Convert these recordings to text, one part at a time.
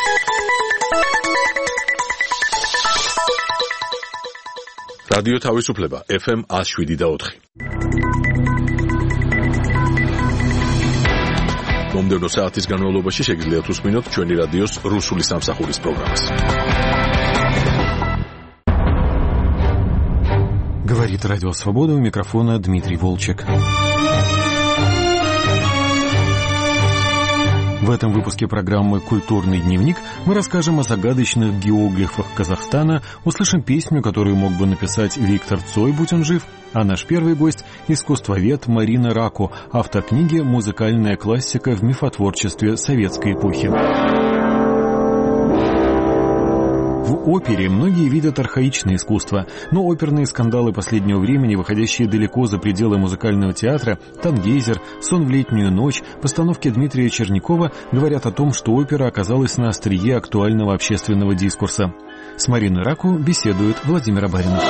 რადიო თავისუფლება FM 107.4. მომდევნო საათის განმავლობაში შეგიძლიათ უსმინოთ ჩვენი რადიოს რუსული სამსახურის პროგრამას. Говорит Радио Свобода, у микрофона Дмитрий Волчек. В этом выпуске программы «Культурный дневник» мы расскажем о загадочных геоглифах Казахстана, услышим песню, которую мог бы написать Виктор Цой, будь он жив, а наш первый гость – искусствовед Марина Раку, автор книги «Музыкальная классика в мифотворчестве советской эпохи». В опере многие видят архаичное искусство, но оперные скандалы последнего времени, выходящие далеко за пределы музыкального театра, «Тангейзер», «Сон в летнюю ночь», постановки Дмитрия Чернякова говорят о том, что опера оказалась на острие актуального общественного дискурса. С Мариной Раку беседует Владимир Абаринов.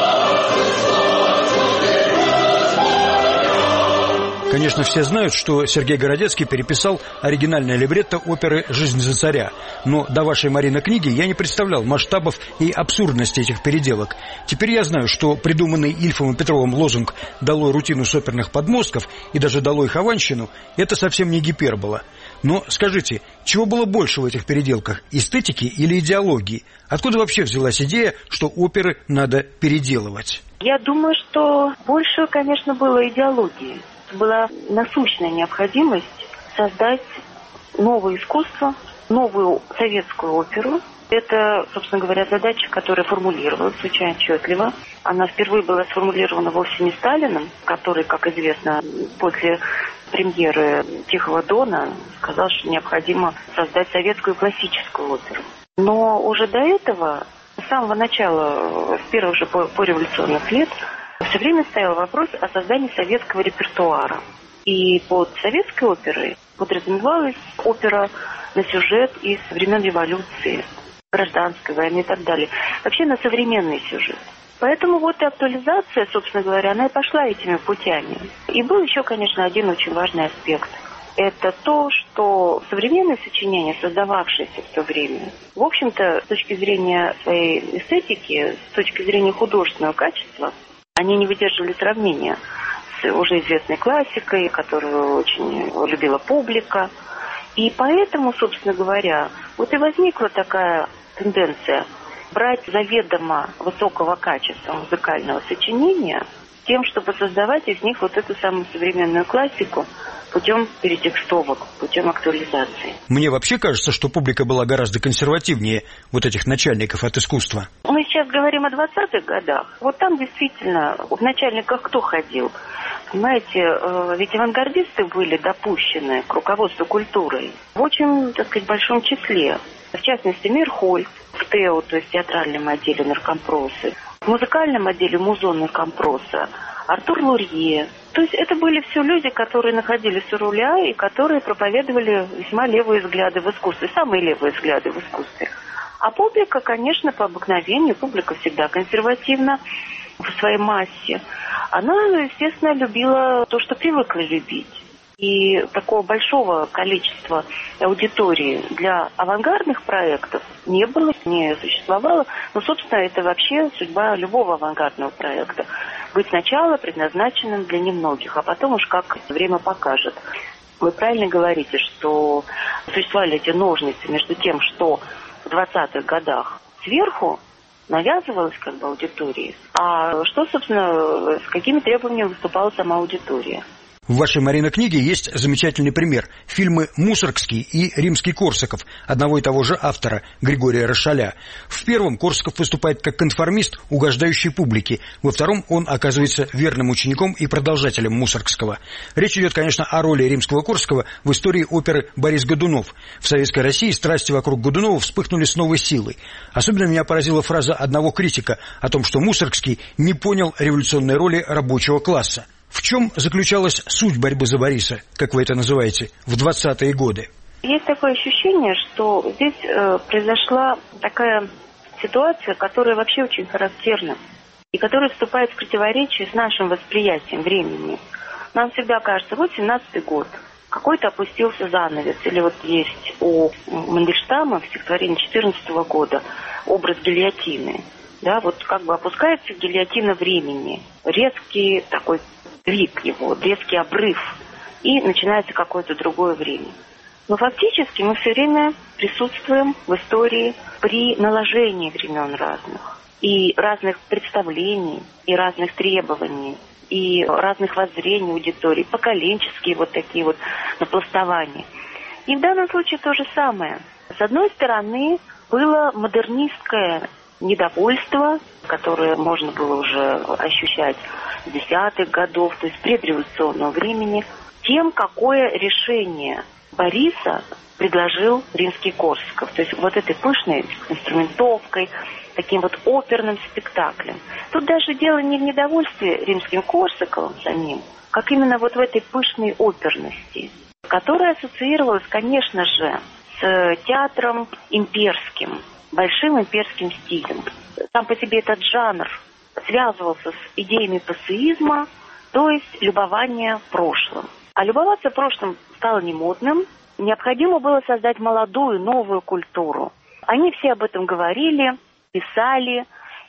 Конечно, все знают, что Сергей Городецкий переписал оригинальное либретто оперы «Жизнь за царя». Но до вашей, Марина, книги я не представлял масштабов и абсурдности этих переделок. Теперь я знаю, что придуманный Ильфом и Петровым лозунг «Долой рутину с оперных подмостков» и даже «Долой хованщину» — это совсем не гипербола. Но скажите, чего было больше в этих переделках – эстетики или идеологии? Откуда вообще взялась идея, что оперы надо переделывать? Я думаю, что больше, конечно, было идеологии. Была насущная необходимость создать новое искусство, новую советскую оперу. Это, собственно говоря, задача, которая формулировалась очень отчетливо. Она впервые была сформулирована вовсе не Сталиным, который, как известно, после премьеры «Тихого Дона» сказал, что необходимо создать советскую классическую оперу. Но уже до этого, с самого начала, с первых же пореволюционных лет, все время стоял вопрос о создании советского репертуара. И под советской оперой подразумевалась опера на сюжет из времен революции, гражданской войны и так далее. Вообще на современный сюжет. Поэтому вот и актуализация, собственно говоря, она и пошла этими путями. И был еще, конечно, один очень важный аспект. Это то, что современные сочинения, создававшиеся в то время, в общем-то, с точки зрения своей эстетики, с точки зрения художественного качества, они не выдерживали сравнения с уже известной классикой, которую очень любила публика. И поэтому, собственно говоря, вот и возникла такая тенденция брать заведомо высокого качества музыкального сочинения тем, чтобы создавать из них вот эту самую современную классику путем перетекстовок, путем актуализации. Мне вообще кажется, что публика была гораздо консервативнее вот этих начальников от искусства. Мы сейчас говорим о 20-х годах. Вот там действительно в начальниках кто ходил? Понимаете, ведь авангардисты были допущены к руководству культурой в очень, так сказать, большом числе. В частности, Мирхольд в ТЭО, то есть театральном отделе наркомпросы, в музыкальном отделе музон наркомпроса, Артур Лурье. То есть это были все люди, которые находились у руля и которые проповедовали весьма левые взгляды в искусстве, самые левые взгляды в искусстве. А публика, конечно, по обыкновению, публика всегда консервативна в своей массе. Она, естественно, любила то, что привыкла любить. И такого большого количества аудитории для авангардных проектов не было, не существовало. Но, собственно, это вообще судьба любого авангардного проекта. Быть сначала предназначенным для немногих, а потом уж как время покажет. Вы правильно говорите, что существовали эти ножницы между тем, что в 20-х годах сверху навязывалось как бы аудитории, а что, собственно, с какими требованиями выступала сама аудитория. В вашей, Марина, книге есть замечательный пример. Фильмы «Мусоргский» и «Римский-Корсаков» одного и того же автора, Григория Рошаля. В первом Корсаков выступает как конформист, угождающий публике. Во втором он оказывается верным учеником и продолжателем Мусоргского. Речь идет, конечно, о роли Римского-Корсакова в истории оперы «Борис Годунов». В Советской России страсти вокруг Годунова вспыхнули с новой силой. Особенно меня поразила фраза одного критика о том, что Мусоргский не понял революционной роли рабочего класса. В чем заключалась суть борьбы за Бориса, как вы это называете, в 20-е годы? Есть такое ощущение, что здесь произошла такая ситуация, которая вообще очень характерна и которая вступает в противоречие с нашим восприятием времени. Нам всегда кажется, вот 17-й год, какой-то опустился занавес. Или вот есть у Мандельштама в стихотворении 2014 года образ гильотины. Да, вот как бы опускается гильотина времени, резкий такой крик его, резкий обрыв, и начинается какое-то другое время. Но фактически мы все время присутствуем в истории при наложении времен разных, и разных представлений, и разных требований, и разных воззрений аудитории, поколенческие вот такие вот напластования. И в данном случае то же самое. С одной стороны, было модернистское недовольство, которое можно было уже ощущать с 10-х годов, то есть предреволюционного времени, тем, какое решение Бориса предложил Римский-Корсаков. То есть вот этой пышной инструментовкой, таким вот оперным спектаклем. Тут даже дело не в недовольстве Римским-Корсаковым самим, как именно вот в этой пышной оперности, которая ассоциировалась, конечно же, с театром имперским, большим имперским стилем. Сам по себе этот жанр связывался с идеями пассеизма, то есть любования прошлым. А любоваться прошлым стало немодным. Необходимо было создать молодую, новую культуру. Они все об этом говорили, писали.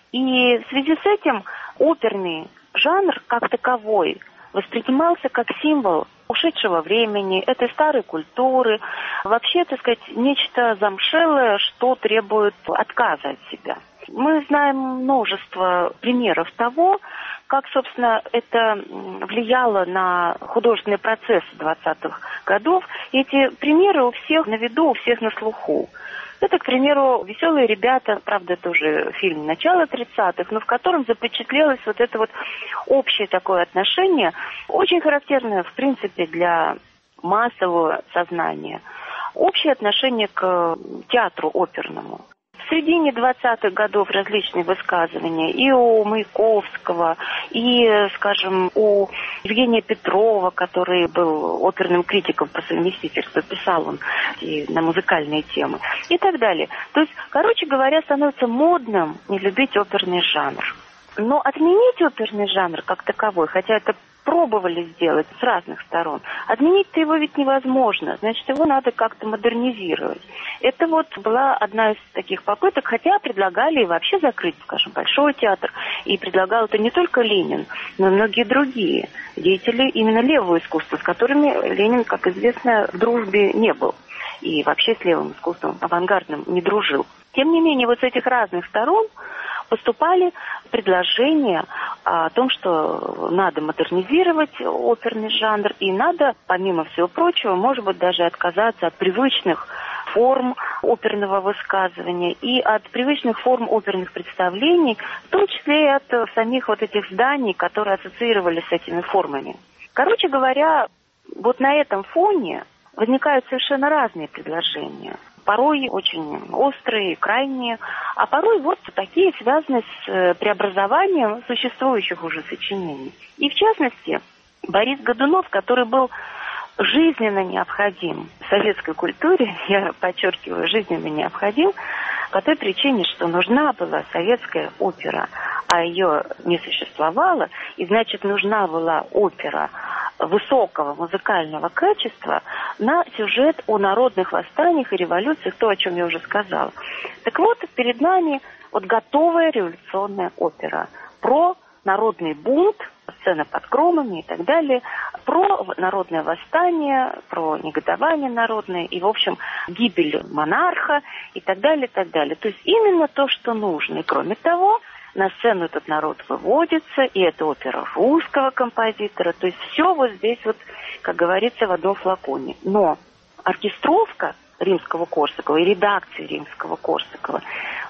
И в связи с этим оперный жанр как таковой воспринимался как символ ушедшего времени, этой старой культуры. Вообще, так сказать, нечто замшелое, что требует отказа от себя. Мы знаем множество примеров того, как, собственно, это влияло на художественный процесс 20-х годов. И эти примеры у всех на виду, у всех на слуху. Это, к примеру, «Веселые ребята», правда, это уже фильм начала 30-х, но в котором запечатлелось вот это вот общее такое отношение, очень характерное, в принципе, для массового сознания. Общее отношение к театру оперному. В середине 20-х годов различные высказывания и у Маяковского, и, скажем, у Евгения Петрова, который был оперным критиком по совместительству, писал он и на музыкальные темы, и так далее. То есть, короче говоря, становится модным не любить оперный жанр. Но отменить оперный жанр как таковой, хотя это пробовали сделать с разных сторон, отменить-то его ведь невозможно, значит, его надо как-то модернизировать. Это вот была одна из таких попыток, хотя предлагали и вообще закрыть, скажем, Большой театр, и предлагал это не только Ленин, но и многие другие деятели именно левого искусства, с которыми Ленин, как известно, в дружбе не был, и вообще с левым искусством авангардным не дружил. Тем не менее, вот с этих разных сторон поступали предложения о том, что надо модернизировать оперный жанр, и надо, помимо всего прочего, может быть, даже отказаться от привычных форм оперного высказывания и от привычных форм оперных представлений, в том числе и от самих вот этих зданий, которые ассоциировались с этими формами. Короче говоря, вот на этом фоне возникают совершенно разные предложения. Порой очень острые, крайние, а порой вот такие, связанные с преобразованием существующих уже сочинений. И в частности, Борис Годунов, который был жизненно необходим советской культуре, я подчеркиваю, жизненно необходим, по той причине, что нужна была советская опера, а ее не существовало, и значит нужна была опера высокого музыкального качества на сюжет о народных восстаниях и революциях, то, о чем я уже сказала. Так вот, перед нами вот готовая революционная опера про народный бунт, сцена под громами и так далее, про народное восстание, про негодование народное и, в общем, гибель монарха и так далее, и так далее. То есть именно то, что нужно. И кроме того, на сцену этот народ выводится, и это опера русского композитора. То есть все вот здесь вот, как говорится, в одном флаконе. Но оркестровка Римского-Корсакова и редакция Римского-Корсакова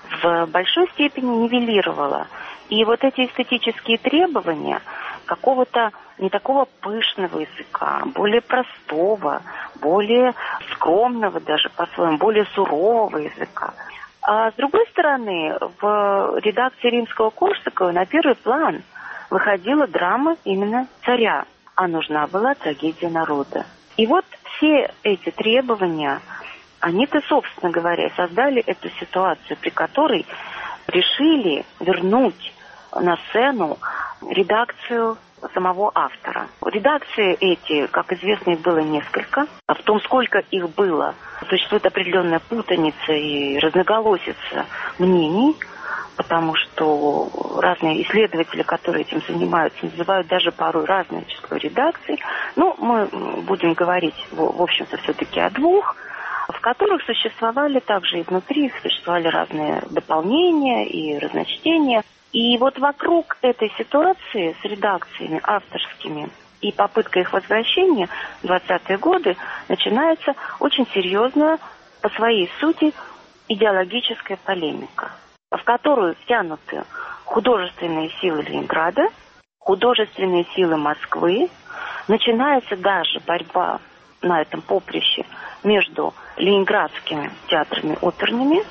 в большой степени нивелировала. И вот эти эстетические требования какого-то не такого пышного языка, более простого, более скромного даже по-своему, более сурового языка. А с другой стороны, в редакции Римского-Корсакова на первый план выходила драма именно царя, а нужна была трагедия народа. И вот все эти требования, они-то, собственно говоря, создали эту ситуацию, при которой решили вернуть на сцену редакцию самого автора. Редакции эти, как известно, их было несколько. А в том, сколько их было, существует определенная путаница и разноголосица мнений, потому что разные исследователи, которые этим занимаются, называют даже порой разное число редакций. Но мы будем говорить, в общем-то, все-таки о двух, в которых существовали также и внутри, существовали разные дополнения и разночтения. И вот вокруг этой ситуации с редакциями авторскими и попыткой их возвращения в 20-е годы начинается очень серьезная по своей сути идеологическая полемика, в которую втянуты художественные силы Ленинграда, художественные силы Москвы. Начинается даже борьба на этом поприще между ленинградскими театрами оперными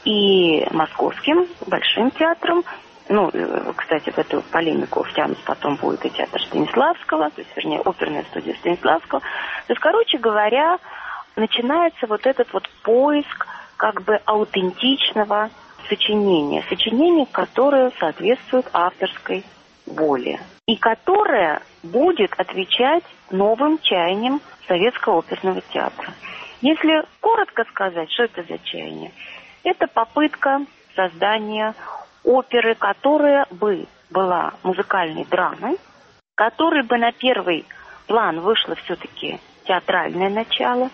и московским Большим театром. Ну, кстати, в эту полемику втянут потом будет и театр Станиславского, то есть, вернее, оперная студия Станиславского. То есть, короче говоря, начинается вот этот вот поиск как бы аутентичного сочинения, которое соответствует авторской воле и которое будет отвечать новым чаяниям Советского оперного театра. Если коротко сказать, что это за чаяние, это попытка создания оперы, которая бы была музыкальной драмой, которой бы на первый план вышло все-таки театральное начало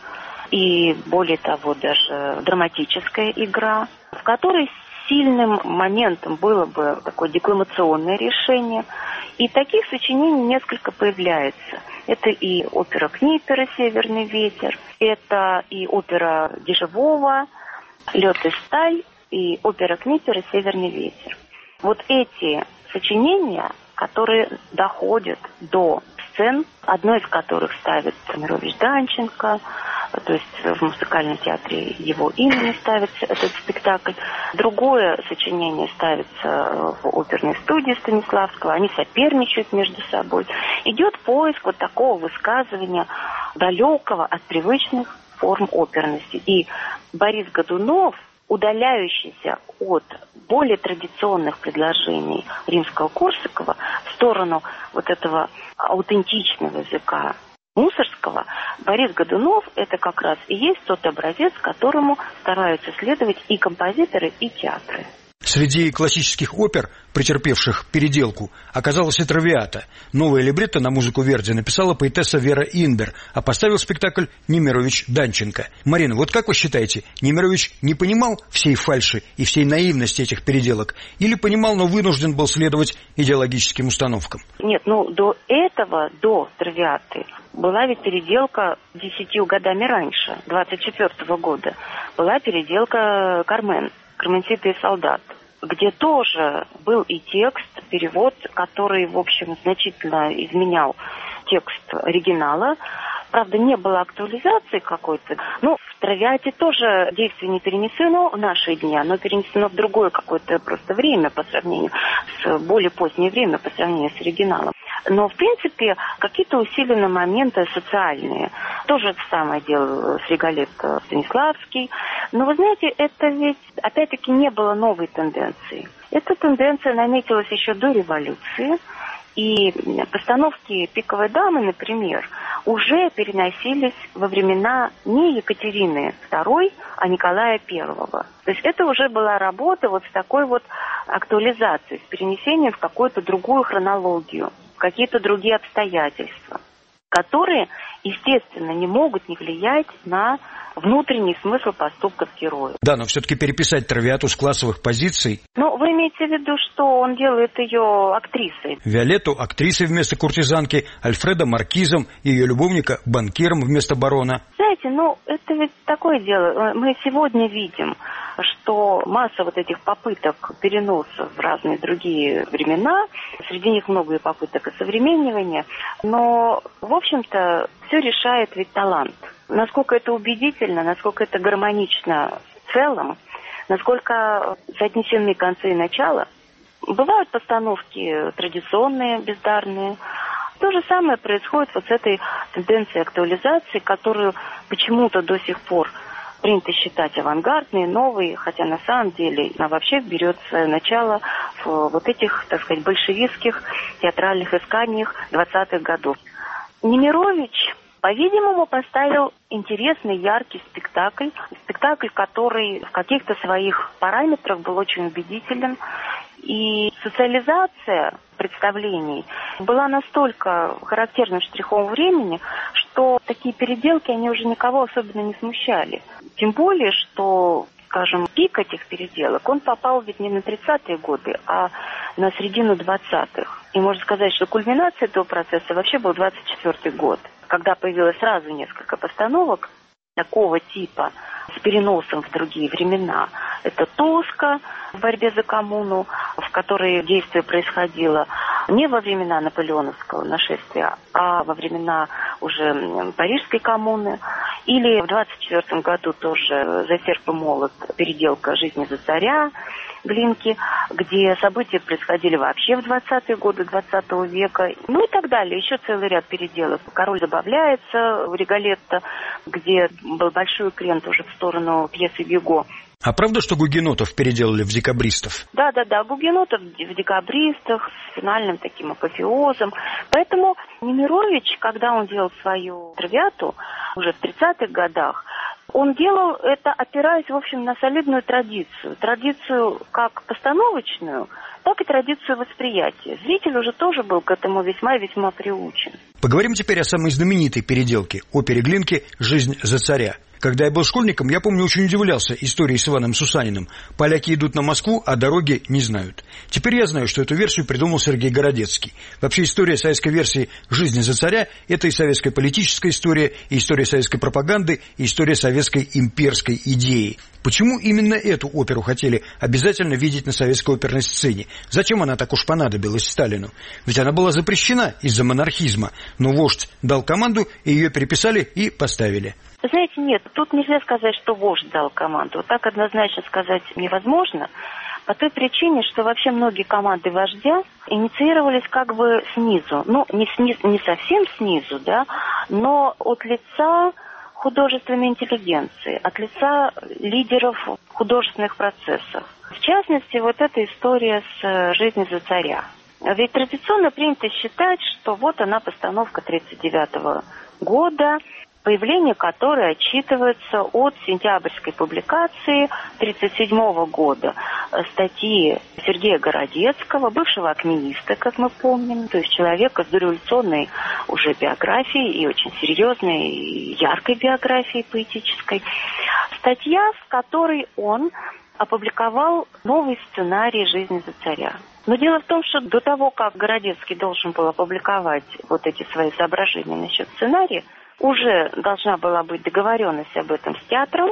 и, более того, даже драматическая игра, в которой сильным моментом было бы такое декламационное решение. И таких сочинений несколько появляется. Это и опера Книпера «Северный ветер», это и опера Дежавова «Лед и сталь», и опера Книпера «Северный ветер». Вот эти сочинения, которые доходят до сцен, одной из которых ставит Мирович Данченко, то есть в музыкальном театре его имени ставится этот спектакль. Другое сочинение ставится в оперной студии Станиславского, они соперничают между собой. Идет поиск вот такого высказывания, далекого от привычных форм оперности. И Борис Годунов, удаляющийся от более традиционных предложений Римского-Корсакова в сторону вот этого аутентичного языка Мусоргского, Борис Годунов – это как раз и есть тот образец, которому стараются следовать и композиторы, и театры. Среди классических опер, претерпевших переделку, оказалась и «Травиата». Новое либретто на музыку Верди написала поэтесса Вера Инбер, а поставил спектакль Немирович Данченко. Марина, вот как вы считаете, Немирович не понимал всей фальши и всей наивности этих переделок? Или понимал, но вынужден был следовать идеологическим установкам? Нет, до этого, до «Травиаты», была ведь переделка 10 годами раньше, 24-го года. Была переделка «Карменсита и солдат», где тоже был и текст, перевод, который, в общем, значительно изменял текст оригинала. Правда, не было актуализации какой-то. В «Травиате» тоже действие не перенесено в наши дни, оно перенесено в другое какое-то просто время по сравнению с более позднее время по сравнению с оригиналом. Но, в принципе, какие-то усиленные моменты социальные. Тоже это самое делал Сригалетто Станиславский. Но, вы знаете, это ведь, опять-таки, не было новой тенденции. Эта тенденция наметилась еще до революции. И постановки «Пиковой дамы», например, уже переносились во времена не Екатерины II, а Николая I. То есть это уже была работа вот с такой вот актуализацией, с перенесением в какую-то другую хронологию, в какие-то другие обстоятельства, которые, естественно, не могут не влиять на внутренний смысл поступков героя. Да, но все-таки переписать «Травиату» с классовых позиций... Вы имеете в виду, что он делает ее актрисой? Виолетту актрисой вместо куртизанки, Альфреда маркизом, ее любовника банкиром вместо барона. Знаете, это ведь такое дело. Мы сегодня видим, что масса вот этих попыток переноса в разные другие времена, среди них много и попыток осовременивания, но, в общем-то, все решает ведь талант. Насколько это убедительно, насколько это гармонично в целом, насколько соотнесены концы и начала. Бывают постановки традиционные, бездарные. То же самое происходит вот с этой тенденцией актуализации, которую почему-то до сих пор принято считать авангардной, новой, хотя на самом деле она вообще берет свое начало вот этих, так сказать, большевистских театральных исканиях 20-х годов. Немирович, по-видимому, поставил интересный, яркий спектакль, который в каких-то своих параметрах был очень убедителен. И социализация представлений была настолько характерным штрихом времени, что такие переделки, они уже никого особенно не смущали. Тем более, что, скажем, пик этих переделок, он попал ведь не на 30-е годы, а на середину 20-х. И можно сказать, что кульминация этого процесса вообще был 24-й год, когда появилось сразу несколько постановок такого типа с переносом в другие времена. Это «Тоска» в борьбе за коммуну, в которой действие происходило не во времена наполеоновского нашествия, а во времена уже Парижской коммуны. Или в 24 году тоже «За серп и молот», переделка «Жизни за царя» Глинки, где события происходили вообще в 20-е годы 20 века, ну и так далее. Еще целый ряд переделок. «Король забавляется» в Риголетто, где был большой крен тоже в сторону пьесы Гюго. А правда, что гугенотов переделали в декабристов? Да, гугенотов в декабристах с финальным таким апофеозом. Поэтому Немирович, когда он делал свою «Травиату» уже в 30-х годах, он делал это, опираясь, в общем, на солидную традицию. Традицию как постановочную, так и традицию восприятия. Зритель уже тоже был к этому весьма и весьма приучен. Поговорим теперь о самой знаменитой переделке опере Глинки «Жизнь за царя». Когда я был школьником, я помню, очень удивлялся истории с Иваном Сусаниным. Поляки идут на Москву, а дороги не знают. Теперь я знаю, что эту версию придумал Сергей Городецкий. Вообще история советской версии «Жизни за царя» – это и советская политическая история, и история советской пропаганды, и история советской имперской идеи. Почему именно эту оперу хотели обязательно видеть на советской оперной сцене? Зачем она так уж понадобилась Сталину? Ведь она была запрещена из-за монархизма, но вождь дал команду, и ее переписали и поставили. Знаете, нет, тут нельзя сказать, что вождь дал команду. Вот так однозначно сказать невозможно, по той причине, что вообще многие команды вождя инициировались как бы снизу. Ну, не совсем снизу, да, но от лица художественной интеллигенции, от лица лидеров художественных процессов. В частности, вот эта история с «Жизнью за царя». Ведь традиционно принято считать, что вот она постановка 1939 года, появление которой отчитывается от сентябрьской публикации 1937 года статьи Сергея Городецкого, бывшего акмеиста, как мы помним, то есть человека с дореволюционной уже биографией и очень серьезной, и яркой биографией поэтической. Статья, в которой он опубликовал новый сценарий «Жизни за царя». Но дело в том, что до того, как Городецкий должен был опубликовать вот эти свои соображения насчет сценария, уже должна была быть договоренность об этом с театром,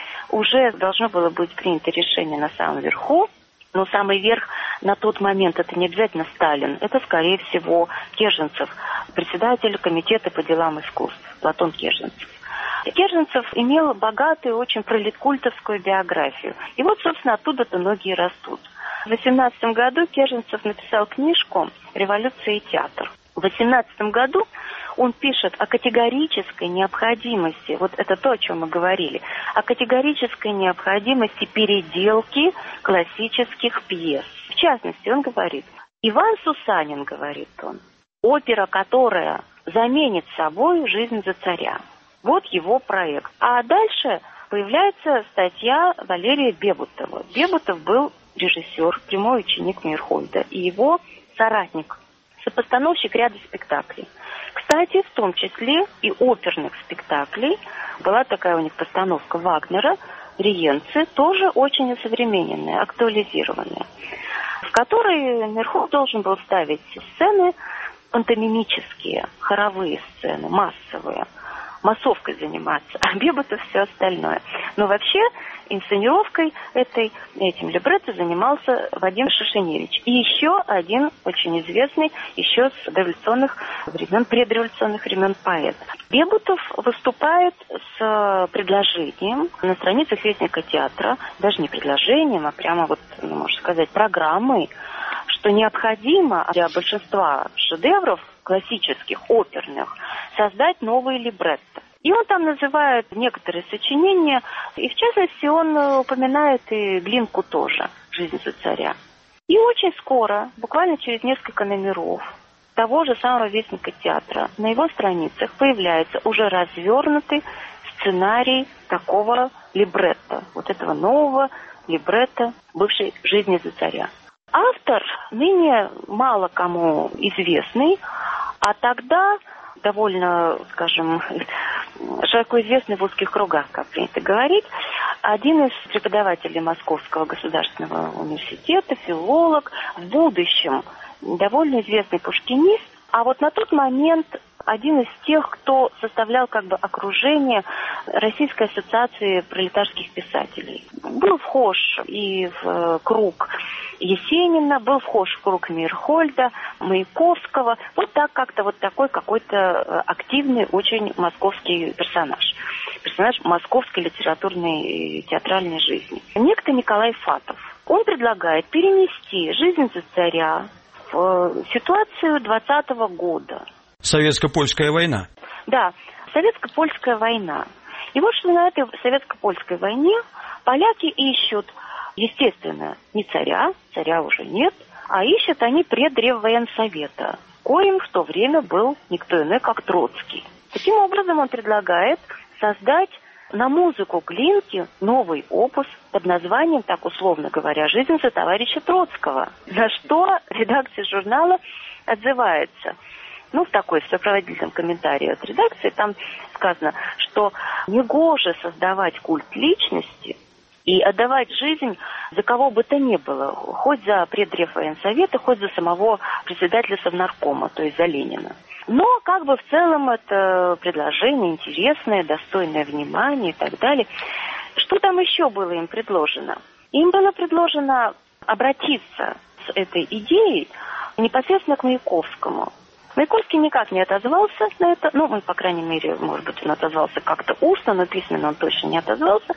уже должно было быть принято решение на самом верху, но самый верх на тот момент это не обязательно Сталин, это, скорее всего, Керженцев, председатель комитета по делам искусств, Платон Керженцев. Керженцев имел богатую, очень пролеткультовскую биографию. И вот, собственно, оттуда-то ноги и растут. В 18 году Керженцев написал книжку «Революция и театр». В 18 году он пишет о категорической необходимости, вот это то, о чем мы говорили, о категорической необходимости переделки классических пьес. В частности, он говорит, Иван Сусанин, говорит он, опера, которая заменит собой «Жизнь за царя». Вот его проект. А дальше появляется статья Валерия Бебутова. Бебутов был режиссер, прямой ученик Мейерхольда, и его соратник, сопостановщик ряда спектаклей. Кстати, в том числе и оперных спектаклей. Была такая у них постановка Вагнера, «Риенцы», тоже очень осовремененная, актуализированная, в которой Мейерхольд должен был ставить сцены пантомимические, хоровые сцены, массовые, массовкой заниматься, а Бебутов все остальное. Но вообще инсценировкой этим либретто занимался Вадим Шишиневич. И еще один очень известный еще с дореволюционных времен, предреволюционных времен поэт. Бебутов выступает с предложением на страницах Вестника театра, даже не предложением, а прямо вот, можно сказать, программой, что необходимо для большинства шедевров классических, оперных, создать новые либретто. И он там называет некоторые сочинения, и в частности он упоминает и Глинку тоже, «Жизнь за царя». И очень скоро, буквально через несколько номеров, того же самого Вестника театра, на его страницах появляется уже развернутый сценарий такого либретто, вот этого нового либретто бывшей «Жизни за царя». Автор ныне мало кому известный, а тогда довольно, скажем, широко известный в узких кругах, как принято говорить, один из преподавателей Московского государственного университета, филолог, в будущем довольно известный пушкинист, а вот на тот момент один из тех, кто составлял как бы окружение Российской ассоциации пролетарских писателей. Был вхож и в круг Есенина, был вхож в круг Мейерхольда, Маяковского. Вот так как-то вот такой какой-то активный очень московский персонаж. Персонаж московской литературной и театральной жизни. Некто Николай Фатов. Он предлагает перенести «Жизнь за царя» в ситуацию 20-го года. Советско-польская война. Да, советско-польская война. И вот что на этой советско-польской войне поляки ищут, естественно, не царя уже нет, а ищут они предреввоенсовета, коим в то время был никто иной, как Троцкий. Таким образом, он предлагает создать на музыку Глинки новый опус под названием, так условно говоря, «Жизнь за товарища Троцкого», на что редакция журнала отзывается. В такой сопроводительном комментарии от редакции там сказано, что негоже создавать культ личности и отдавать жизнь за кого бы то ни было, хоть за предреввоенсовета, хоть за самого председателя Совнаркома, то есть за Ленина. Но как бы в целом это предложение интересное, достойное внимания и так далее. Что там еще было им предложено? Им было предложено обратиться с этой идеей непосредственно к Маяковскому. Маяковский никак не отозвался на это, по крайней мере, может быть, он отозвался как-то устно, но письменно он точно не отозвался.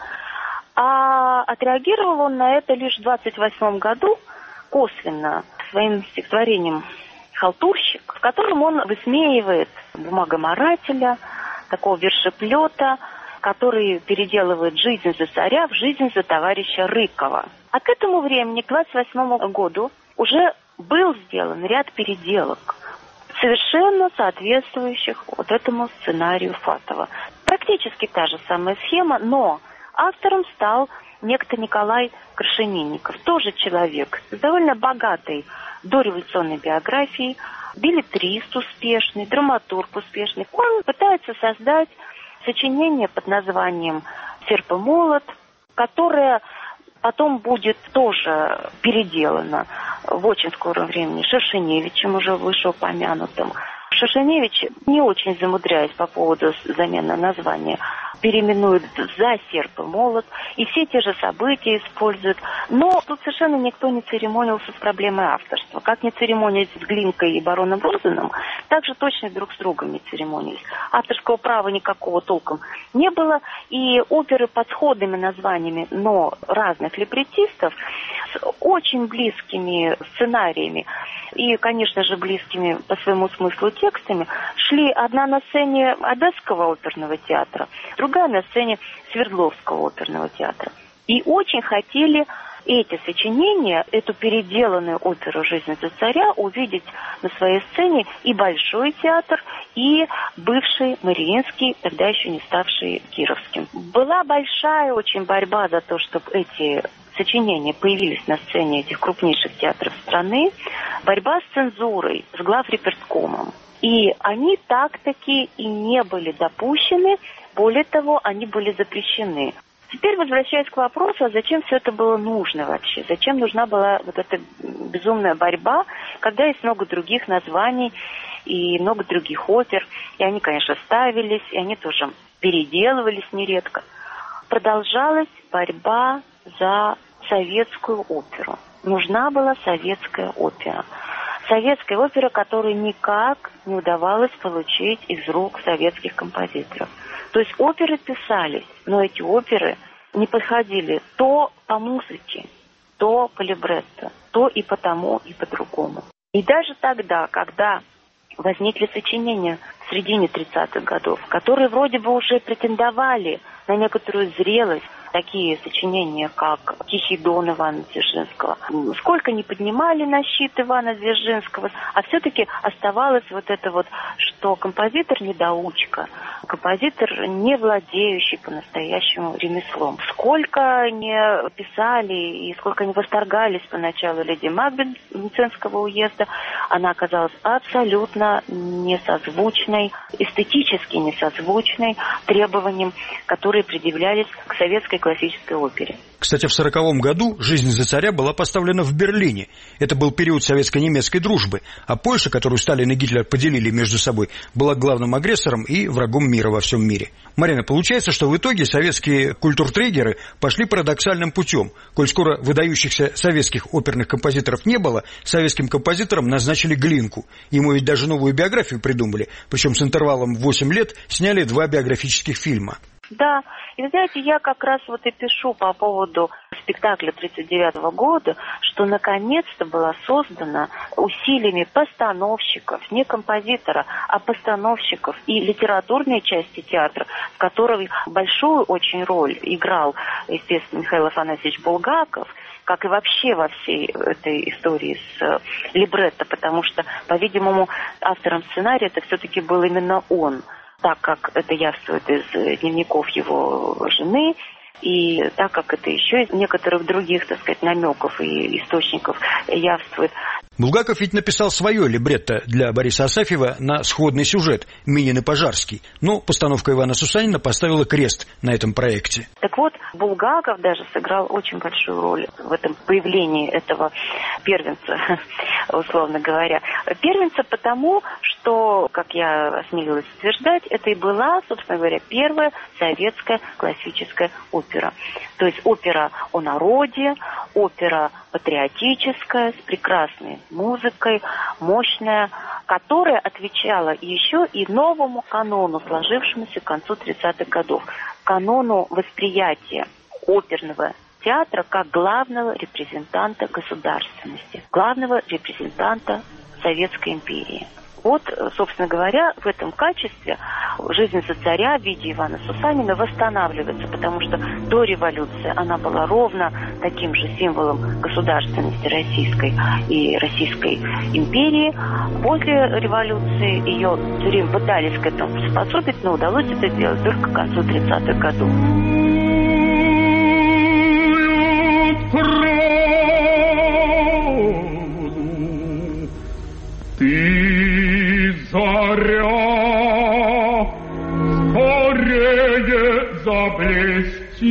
А отреагировал он на это лишь в 28 году косвенно своим стихотворением «Халтурщик», в котором он высмеивает бумагоморателя, такого вершеплета, который переделывает жизнь за царя в жизнь за товарища Рыкова. А к этому времени, к 28 году, уже был сделан ряд переделок, совершенно соответствующих вот этому сценарию Фатова. Практически та же самая схема, но автором стал некто Николай Крашенинников, тоже человек с довольно богатой дореволюционной биографией, беллетрист успешный, драматург успешный. Он пытается создать сочинение под названием «Серп и молот», которое потом будет тоже переделано в очень скором времени Шершеневичем, уже вышеупомянутым. Шершеневич, не очень замудряясь по поводу замены названия, переименует за «Серп и молот», и все те же события используют. Но тут совершенно никто не церемонился с проблемой авторства. Как не церемонились с Глинкой и бароном Розаном, так же точно друг с другом не церемонились. Авторского права никакого толком не было, и оперы под сходными названиями, но разных либретистов, с очень близкими сценариями и, конечно же, близкими по своему смыслу текстами, шли одна на сцене Одесского оперного театра, другая на сцене Свердловского оперного театра. И очень хотели эти сочинения, эту переделанную оперу «Жизнь за царя» увидеть на своей сцене и Большой театр, и бывший Мариинский, тогда еще не ставший Кировским. Была большая очень борьба за то, чтобы эти сочинения появились на сцене этих крупнейших театров страны. Борьба с цензурой, с главреперткомом. И они так-таки и не были допущены, более того, они были запрещены. Теперь возвращаясь к вопросу, а зачем все это было нужно вообще? Зачем нужна была вот эта безумная борьба, когда есть много других названий и много других опер, и они, конечно, ставились, и они тоже переделывались нередко. Продолжалась борьба за советскую оперу. Нужна была советская опера. Советская опера, которую никак не удавалось получить из рук советских композиторов. То есть оперы писались, но эти оперы не подходили то по музыке, то по либретто, то и по тому, и по другому. И даже тогда, когда возникли сочинения в середине 30-х годов, которые вроде бы уже претендовали на некоторую зрелость, такие сочинения, как «Тихий дон» Ивана Дзержинского. Сколько не поднимали на щит Ивана Дзержинского, а все-таки оставалось вот это вот, что композитор недоучка, композитор не владеющий по-настоящему ремеслом. Сколько не писали и сколько не восторгались поначалу леди Макбет Мценского уезда, она оказалась абсолютно несозвучной, эстетически несозвучной требованиям, которые предъявлялись к советской классической опере. Кстати, в 1940 году «Жизнь за царя» была поставлена в Берлине. Это был период советско-немецкой дружбы, а Польша, которую Сталин и Гитлер поделили между собой, была главным агрессором и врагом мира во всем мире. Марина, получается, что в итоге советские культуртрегеры пошли парадоксальным путем. Коль скоро выдающихся советских оперных композиторов не было, советским композиторам назначили Глинку. Ему ведь даже новую биографию придумали, причем с интервалом в 8 лет сняли 2 биографических фильма. Да, и вы знаете, я как раз вот и пишу по поводу спектакля 1939 года, что наконец-то была создана усилиями постановщиков, не композитора, а постановщиков и литературной части театра, в которой большую очень роль играл, естественно, Михаил Афанасьевич Булгаков, как и вообще во всей этой истории с либретто, потому что, по-видимому, автором сценария это все-таки был именно он, так как это явствует из дневников его жены, и так как это еще из некоторых других, так сказать, намеков и источников явствует. Булгаков ведь написал свое либретто для Бориса Асафьева на сходный сюжет «Минин и Пожарский», но постановка Ивана Сусанина поставила крест на этом проекте. Так вот, Булгаков даже сыграл очень большую роль в этом появлении этого первенца, условно говоря. Первенца потому, что, как я осмелилась утверждать, это и была, собственно говоря, первая советская классическая опера. То есть опера о народе, опера патриотическая, с прекрасной музыкой, мощная, которая отвечала еще и новому канону, сложившемуся к концу 30-х годов, канону восприятия оперного театра как главного репрезентанта государственности, главного репрезентанта Советской империи. Вот, собственно говоря, в этом качестве «Жизнь за царя» в виде Ивана Сусанина восстанавливается, потому что до революции она была ровно таким же символом государственности российской и Российской империи. После революции ее все время пытались к этому приспособить, но удалось это сделать только к концу 30-х годов. Ты заря, скорее заблести,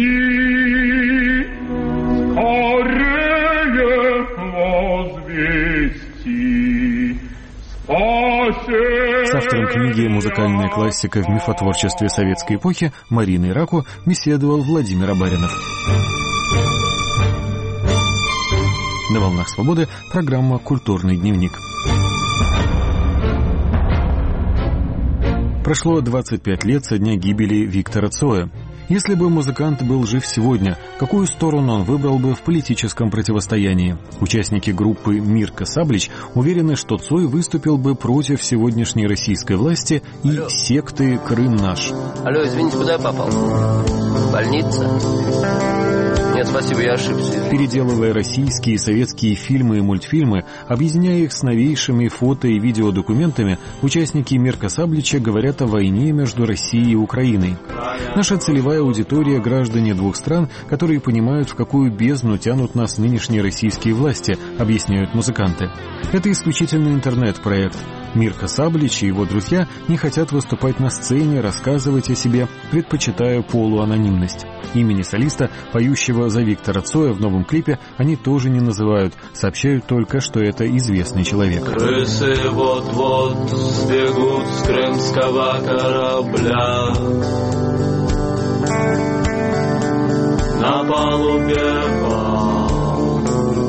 скорее возвести, спаси. С автором книги «Музыкальная классика в мифотворчестве советской эпохи» Мариной Раку беседовал Владимир Абаринов. На «Волнах свободы» программа «Культурный дневник». Прошло 25 лет со дня гибели Виктора Цоя. Если бы музыкант был жив сегодня, какую сторону он выбрал бы в политическом противостоянии? Участники группы «Мирка Саблич» уверены, что Цой выступил бы против сегодняшней российской власти и секты «Крым наш». Алло, извините, куда я попал? Больница? Нет, спасибо, я ошибся. Переделывая российские и советские фильмы и мультфильмы, объединяя их с новейшими фото- и видеодокументами, участники «Мирка Саблича» говорят о войне между Россией и Украиной. Наша целевая аудитория — граждане двух стран, которые понимают, в какую бездну тянут нас нынешние российские власти, объясняют музыканты. Это исключительно интернет-проект. Мирка Саблич и его друзья не хотят выступать на сцене, рассказывать о себе, предпочитая полуанонимность. Имени солиста, поющего за Виктора Цоя в новом клипе, они тоже не называют, сообщают только, что это известный человек. Крысы вот-вот сбегут с крымского корабля. На палубе бал,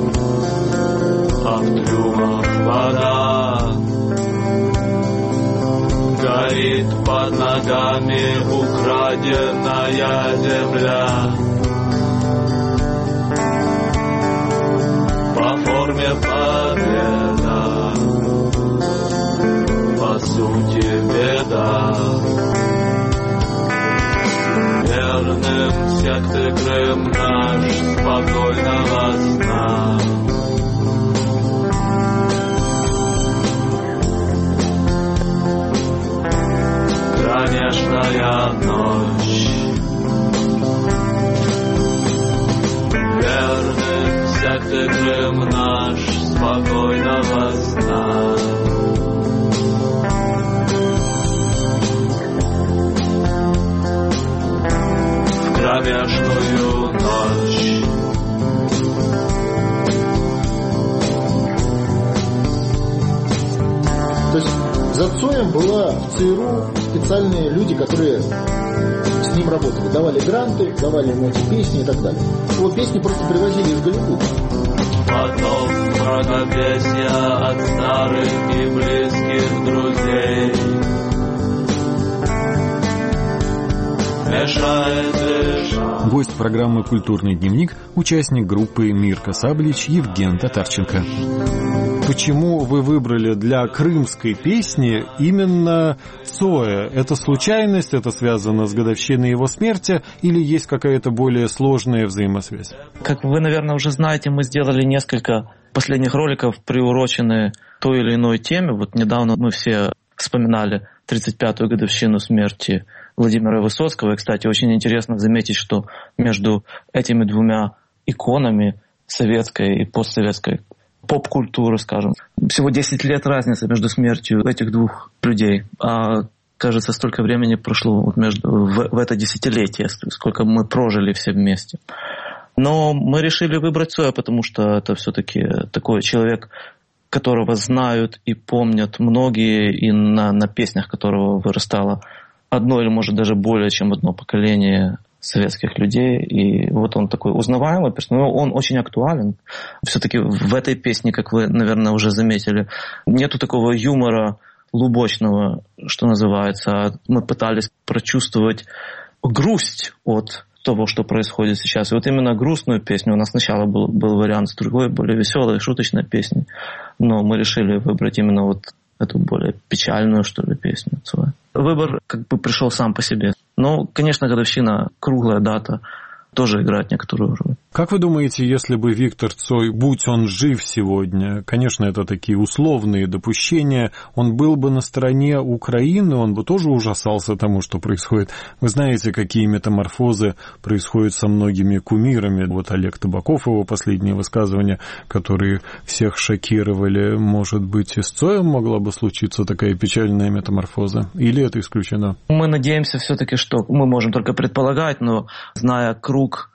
а в трюмах вода. Горит под ногами украденная земля. По форме победа, по сути беда. верным секты Крым наш, спокойного сна. Кромешная ночь, верным секты Крым наш, спокойного сна. В кромешную ночь. То есть за Цоем была в ЦРУ специальные люди, которые с ним работали, давали гранты, давали ему эти песни и так далее. Его песни просто привозили из Голливуда. Потом мракопесья от старых и близких друзей мешает дышать. Гость программы «Культурный дневник», участник группы «Мирка Саблич» Евген Татарченко. Почему вы выбрали для крымской песни именно Цоя? Это случайность, это связано с годовщиной его смерти или есть какая-то более сложная взаимосвязь? Как вы, наверное, уже знаете, мы сделали несколько последних роликов, приуроченные той или иной теме. Вот недавно мы все вспоминали 35-ю годовщину смерти Владимира Высоцкого. И, кстати, очень интересно заметить, что между этими двумя иконами советской и постсоветской поп-культуры, скажем, всего 10 лет разницы между смертью этих двух людей. А, кажется, столько времени прошло вот в это десятилетие, сколько мы прожили все вместе. Но мы решили выбрать Цоя, потому что это все-таки такой человек, которого знают и помнят многие, и на песнях которого вырастало одно или, может, даже более чем одно поколение советских людей. И вот он такой узнаваемый персонаж, он очень актуален. Все-таки в этой песне, как вы, наверное, уже заметили, нету такого юмора лубочного, что называется. Мы пытались прочувствовать грусть от того, что происходит сейчас. И вот именно грустную песню, у нас сначала был вариант с другой, более веселой, шуточной песней, но мы решили выбрать именно вот эту более печальную, что ли, песню Цоя. Выбор как бы пришел сам по себе. Но, конечно, годовщина, круглая дата, тоже играет некоторую роль. Как вы думаете, если бы Виктор Цой, будь он жив сегодня, конечно, это такие условные допущения, он был бы на стороне Украины, он бы тоже ужасался тому, что происходит? Вы знаете, какие метаморфозы происходят со многими кумирами. Вот Олег Табаков, его последние высказывания, которые всех шокировали. Может быть, и с Цоем могла бы случиться такая печальная метаморфоза? Или это исключено? Мы надеемся все-таки, что мы можем только предполагать, но зная круг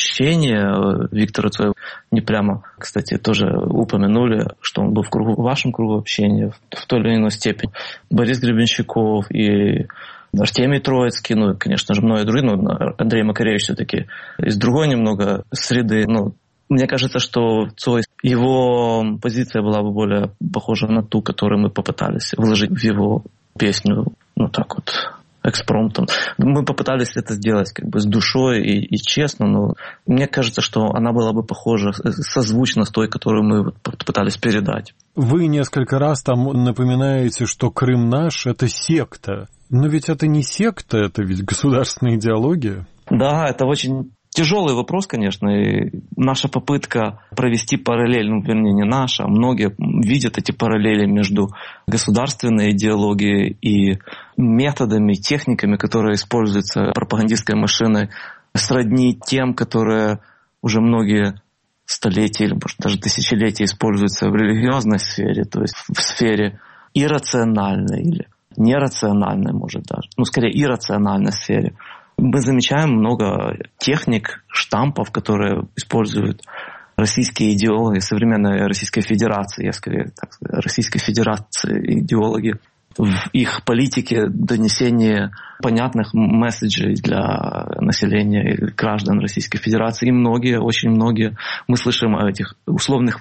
общения Виктора Цоя, не прямо, кстати, тоже упомянули, что он был в вашем кругу общения в той или иной степени. Борис Гребенщиков и Артемий Троицкий, ну, конечно же, многие другие, но Андрей Макаревич все-таки из другой немного среды. Ну, мне кажется, что Цой, его позиция была бы более похожа на ту, которую мы попытались вложить в его песню, ну, так вот, экспромтом. Мы попытались это сделать как бы с душой и честно, но мне кажется, что она была бы похожа, созвучна с той, которую мы пытались передать. Вы несколько раз там напоминаете, что Крым наш — это секта. Но ведь это не секта, это ведь государственная идеология. Да, это очень тяжелый вопрос, конечно, и наша попытка провести параллель, ну, вернее, не наша, многие видят эти параллели между государственной идеологией и методами, техниками, которые используются пропагандистской машиной, сродни тем, которые уже многие столетия или, может, даже тысячелетия используются в религиозной сфере, то есть в сфере иррациональной или нерациональной, может, даже, ну, скорее, иррациональной сфере. Мы замечаем много техник, штампов, которые используют российские идеологи, современной Российской Федерации, я скорее так сказать, Российской Федерации идеологи, в их политике донесения понятных месседжей для населения и граждан Российской Федерации. И многие, очень многие, мы слышим о этих условных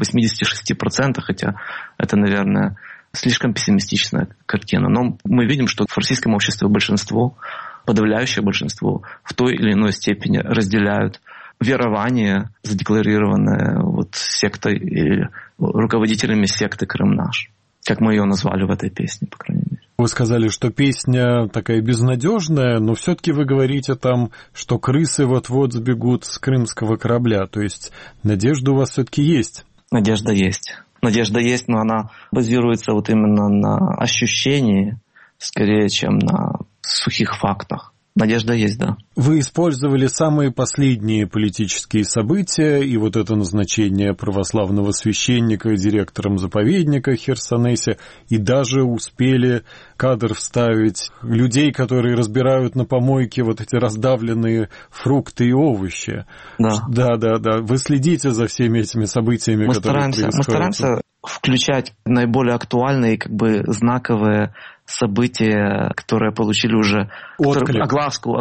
86%, хотя это, наверное, слишком пессимистичная картина. Но мы видим, что в российском обществе большинство, подавляющее большинство в той или иной степени разделяют верование, задекларированное вот сектой или руководителями секты «Крым наш», как мы ее назвали в этой песне, по крайней мере. Вы сказали, что песня такая безнадежная, но все-таки вы говорите там, что крысы вот-вот сбегут с крымского корабля. То есть надежда у вас все-таки есть? Надежда есть. Надежда есть, но она базируется вот именно на ощущении, скорее, чем на сухих фактах. Надежда есть, да. Вы использовали самые последние политические события и вот это назначение православного священника директором заповедника Херсонесе, и даже успели кадр вставить людей, которые разбирают на помойке вот эти раздавленные фрукты и овощи. Да. Да. Вы следите за всеми этими событиями, которые происходят? Мы стараемся включать наиболее актуальные, знаковые события, которые получили уже огласку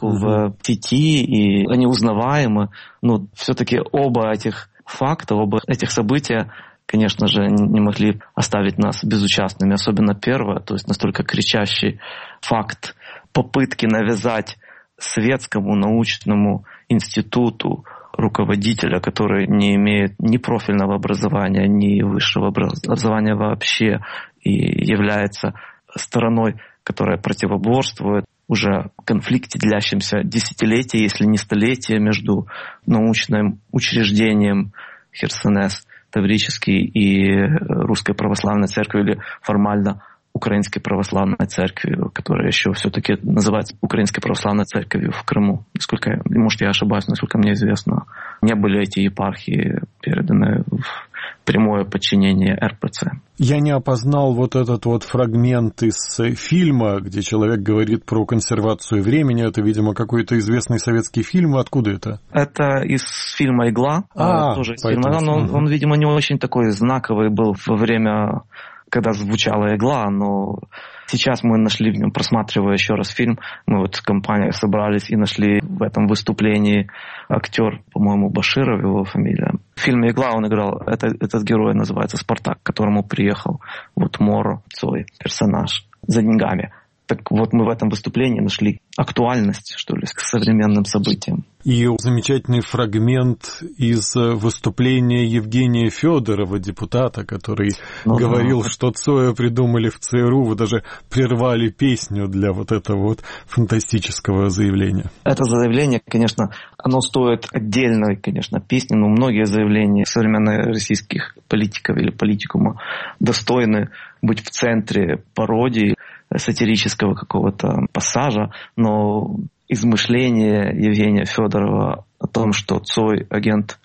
в сети, и они узнаваемы. Но все-таки оба этих факта, оба этих события, конечно же, не могли оставить нас безучастными. Особенно первое, то есть настолько кричащий факт попытки навязать светскому научному институту руководителя, который не имеет ни профильного образования, ни высшего образования вообще, и является стороной, которая противоборствует уже конфликте, длящемся десятилетия, если не столетия, между научным учреждением Херсонес Таврический и Русской Православной Церковью, или формально Украинской Православной Церковью, которая еще все-таки называется Украинской Православной Церковью в Крыму. Может, я ошибаюсь, насколько мне известно, не были эти епархии переданы в прямое подчинение РПЦ. Я не опознал вот этот вот фрагмент из фильма, где человек говорит про консервацию времени. Это, видимо, какой-то известный советский фильм. Откуда это? Это из фильма «Игла». Тоже из фильма. Но он, видимо, не очень такой знаковый был во время, когда звучала «Игла», но сейчас мы нашли в нем, просматривая еще раз фильм, мы вот с компанией собрались и нашли в этом выступлении актер, по-моему, Баширов, его фамилия. В фильме «Игла» он играл, этот герой называется Спартак, к которому приехал вот Моро Цой, персонаж, за деньгами. Так вот мы в этом выступлении нашли актуальность, что ли, к современным событиям. И замечательный фрагмент из выступления Евгения Федорова, депутата, который говорил, что Цоя придумали в ЦРУ. Вы даже прервали песню для вот этого вот фантастического заявления. Это заявление, конечно, оно стоит отдельной, конечно, песни, но многие заявления современных российских политиков или политикума достойны быть в центре пародии, сатирического какого-то пассажа, но измышление Евгения Федорова о том, что Цой агент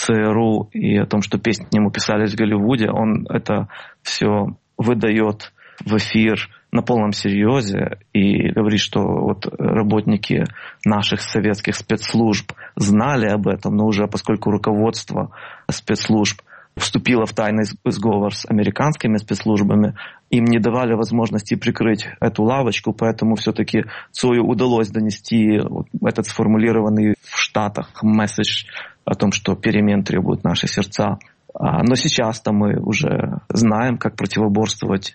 ЦРУ, и о том, что песни к нему писались в Голливуде, он это все выдает в эфир на полном серьезе и говорит, что вот работники наших советских спецслужб знали об этом, но уже поскольку руководство спецслужб вступила в тайный сговор с американскими спецслужбами, им не давали возможности прикрыть эту лавочку, поэтому все-таки Цою удалось донести этот сформулированный в Штатах месседж о том, что перемен требуют наши сердца. Но сейчас-то мы уже знаем, как противоборствовать,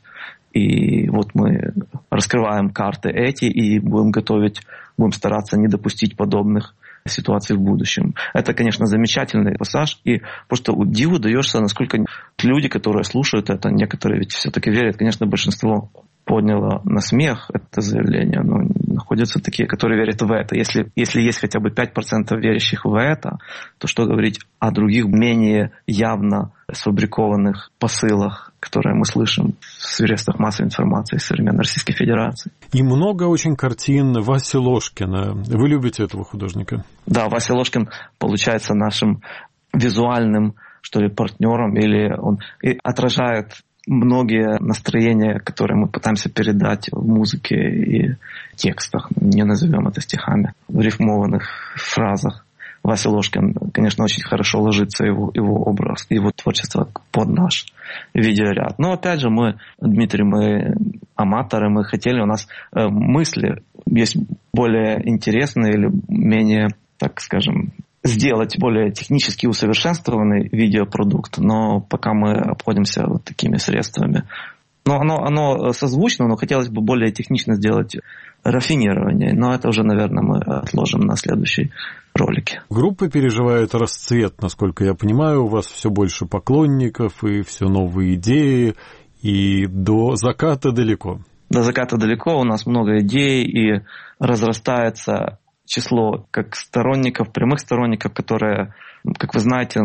и вот мы раскрываем карты эти и будем стараться не допустить подобных ситуации в будущем. Это, конечно, замечательный пассаж, и просто диву даешься, насколько люди, которые слушают это, некоторые ведь все-таки верят, конечно, большинство подняло на смех это заявление, но находятся такие, которые верят в это. Если есть хотя бы 5% верящих в это, то что говорить о других менее явно сфабрикованных посылах, которые мы слышим в средствах массовой информации современной Российской Федерации. И много очень картин Васи Ложкина. Вы любите этого художника? Да, Вася Ложкин получается нашим визуальным, что ли, партнером, или он отражает многие настроения, которые мы пытаемся передать в музыке и текстах, не назовем это стихами, в рифмованных фразах. Вася Ложкин, конечно, очень хорошо ложится его образ, его творчество под наш видеоряд. Но опять же, Дмитрий, мы аматоры, мы хотели, у нас мысли есть более интересные или менее, так скажем, сделать более технически усовершенствованный видеопродукт, но пока мы обходимся вот такими средствами. Но оно созвучно, но хотелось бы более технично сделать рафинирование. Но это уже, наверное, мы отложим на следующий ролике. Группа переживает расцвет, насколько я понимаю. У вас все больше поклонников и все новые идеи, и до заката далеко. до заката далеко, у нас много идей, и разрастается число как сторонников, прямых сторонников, которые, как вы знаете,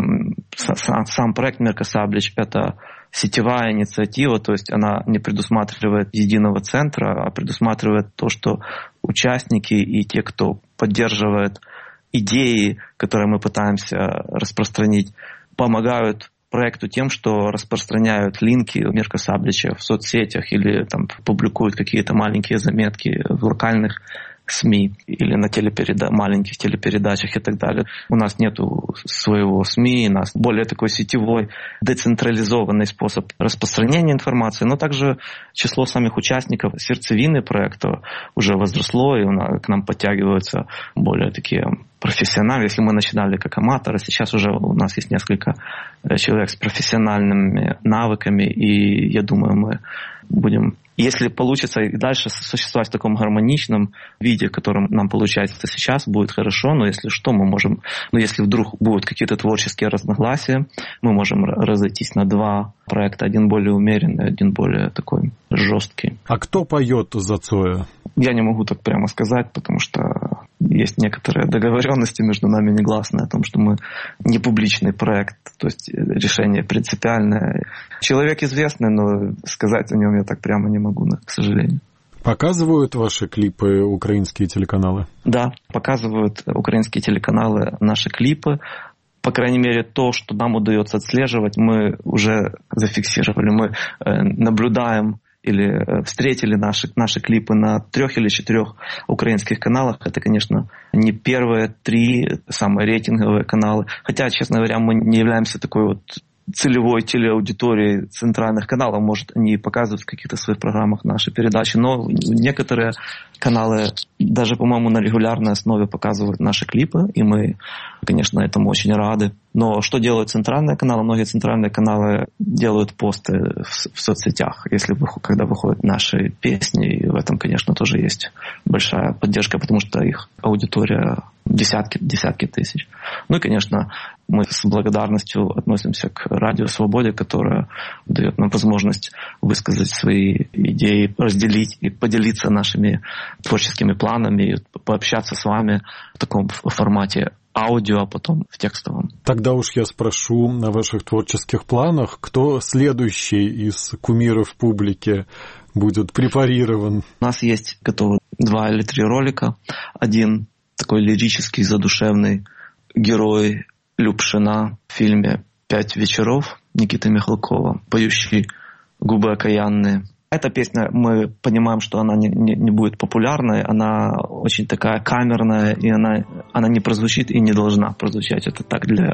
сам проект «Мирка Саблич» — это сетевая инициатива, то есть она не предусматривает единого центра, а предусматривает то, что участники и те, кто поддерживает идеи, которые мы пытаемся распространить, помогают проекту тем, что распространяют линки Мирка Саблича в соцсетях или там публикуют какие-то маленькие заметки в локальных СМИ или на маленьких телепередачах и так далее. У нас нет своего СМИ, у нас более такой сетевой, децентрализованный способ распространения информации, но также число самих участников сердцевины проекта уже возросло, и к нам подтягиваются более такие профессионалы. Если мы начинали как аматоры, сейчас уже у нас есть несколько человек с профессиональными навыками, и я думаю, мы будем, если получится и дальше существовать в таком гармоничном виде, в котором нам получается сейчас, будет хорошо, но если что, мы можем, если вдруг будут какие-то творческие разногласия, мы можем разойтись на два проекта, один более умеренный, один более такой жесткий. А кто поет за Цоя? Я не могу так прямо сказать, потому что есть некоторые договоренности между нами негласные о том, что мы не публичный проект, то есть решение принципиальное. Человек известный, но сказать о нем я так прямо не могу, к сожалению. Показывают ваши клипы украинские телеканалы? Да, показывают украинские телеканалы наши клипы. По крайней мере, то, что нам удается отслеживать, мы уже зафиксировали. Мы наблюдаем или встретили наши клипы на 3 или 4 украинских каналах. Это, конечно, не первые 3 самые рейтинговые каналы. Хотя, честно говоря, мы не являемся такой вот целевой телеаудиторией центральных каналов. Может, они показывают в каких-то своих программах наши передачи, но некоторые каналы даже, по-моему, на регулярной основе показывают наши клипы, и мы, конечно, этому очень рады. Но что делают центральные каналы? Многие центральные каналы делают посты в соцсетях, когда выходят наши песни, и в этом, конечно, тоже есть большая поддержка, потому что их аудитория десятки тысяч. И, конечно, мы с благодарностью относимся к Радио Свободе, которое дает нам возможность высказать свои идеи, разделить и поделиться нашими творческими планами, и пообщаться с вами в таком формате аудио, а потом в текстовом. Тогда уж я спрошу о ваших творческих планах. Кто следующий из кумиров публики будет препарирован? У нас есть готовы 2 или 3 ролика. Один такой лирический, задушевный герой Любшина в фильме «5 вечеров» Никиты Михалкова, поющий «Губы окаянные». Эта песня, мы понимаем, что она не будет популярной, она очень такая камерная, и она не прозвучит и не должна прозвучать. Это так для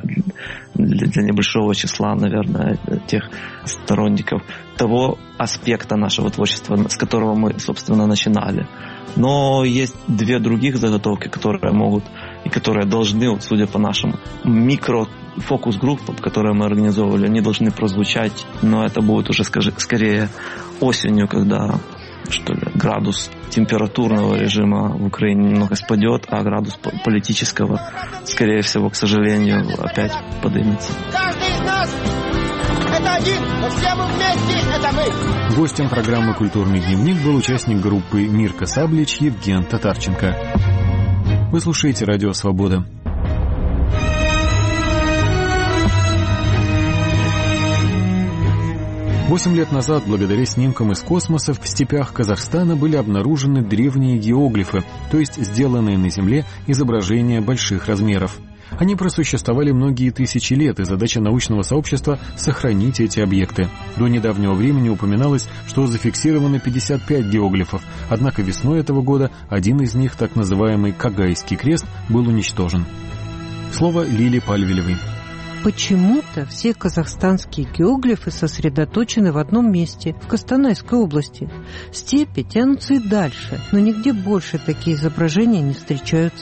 небольшого числа, наверное, тех сторонников того аспекта нашего творчества, с которого мы, собственно, начинали. Но есть 2 других заготовки, которые могут и которые должны, судя по нашим микро-фокус-группам, которые мы организовывали, они должны прозвучать, но это будет уже скорее осенью, когда градус температурного режима в Украине немного спадет, а градус политического, скорее всего, к сожалению, опять поднимется. Каждый из нас — это один, но все мы вместе — это мы. Гостем программы «Культурный дневник» был участник группы «Мирка Саблич» Евген Татарченко. Вы слушаете «Радио Свобода». Восемь лет назад, благодаря снимкам из космоса, в степях Казахстана были обнаружены древние геоглифы, то есть сделанные на Земле изображения больших размеров. Они просуществовали многие тысячи лет, и задача научного сообщества — сохранить эти объекты. До недавнего времени упоминалось, что зафиксировано 55 геоглифов, однако весной этого года один из них, так называемый Кагайский крест, был уничтожен. Слово Лили Пальвелевой. Почему-то все казахстанские геоглифы сосредоточены в одном месте, в Костанайской области. Степи тянутся и дальше, но нигде больше такие изображения не встречаются.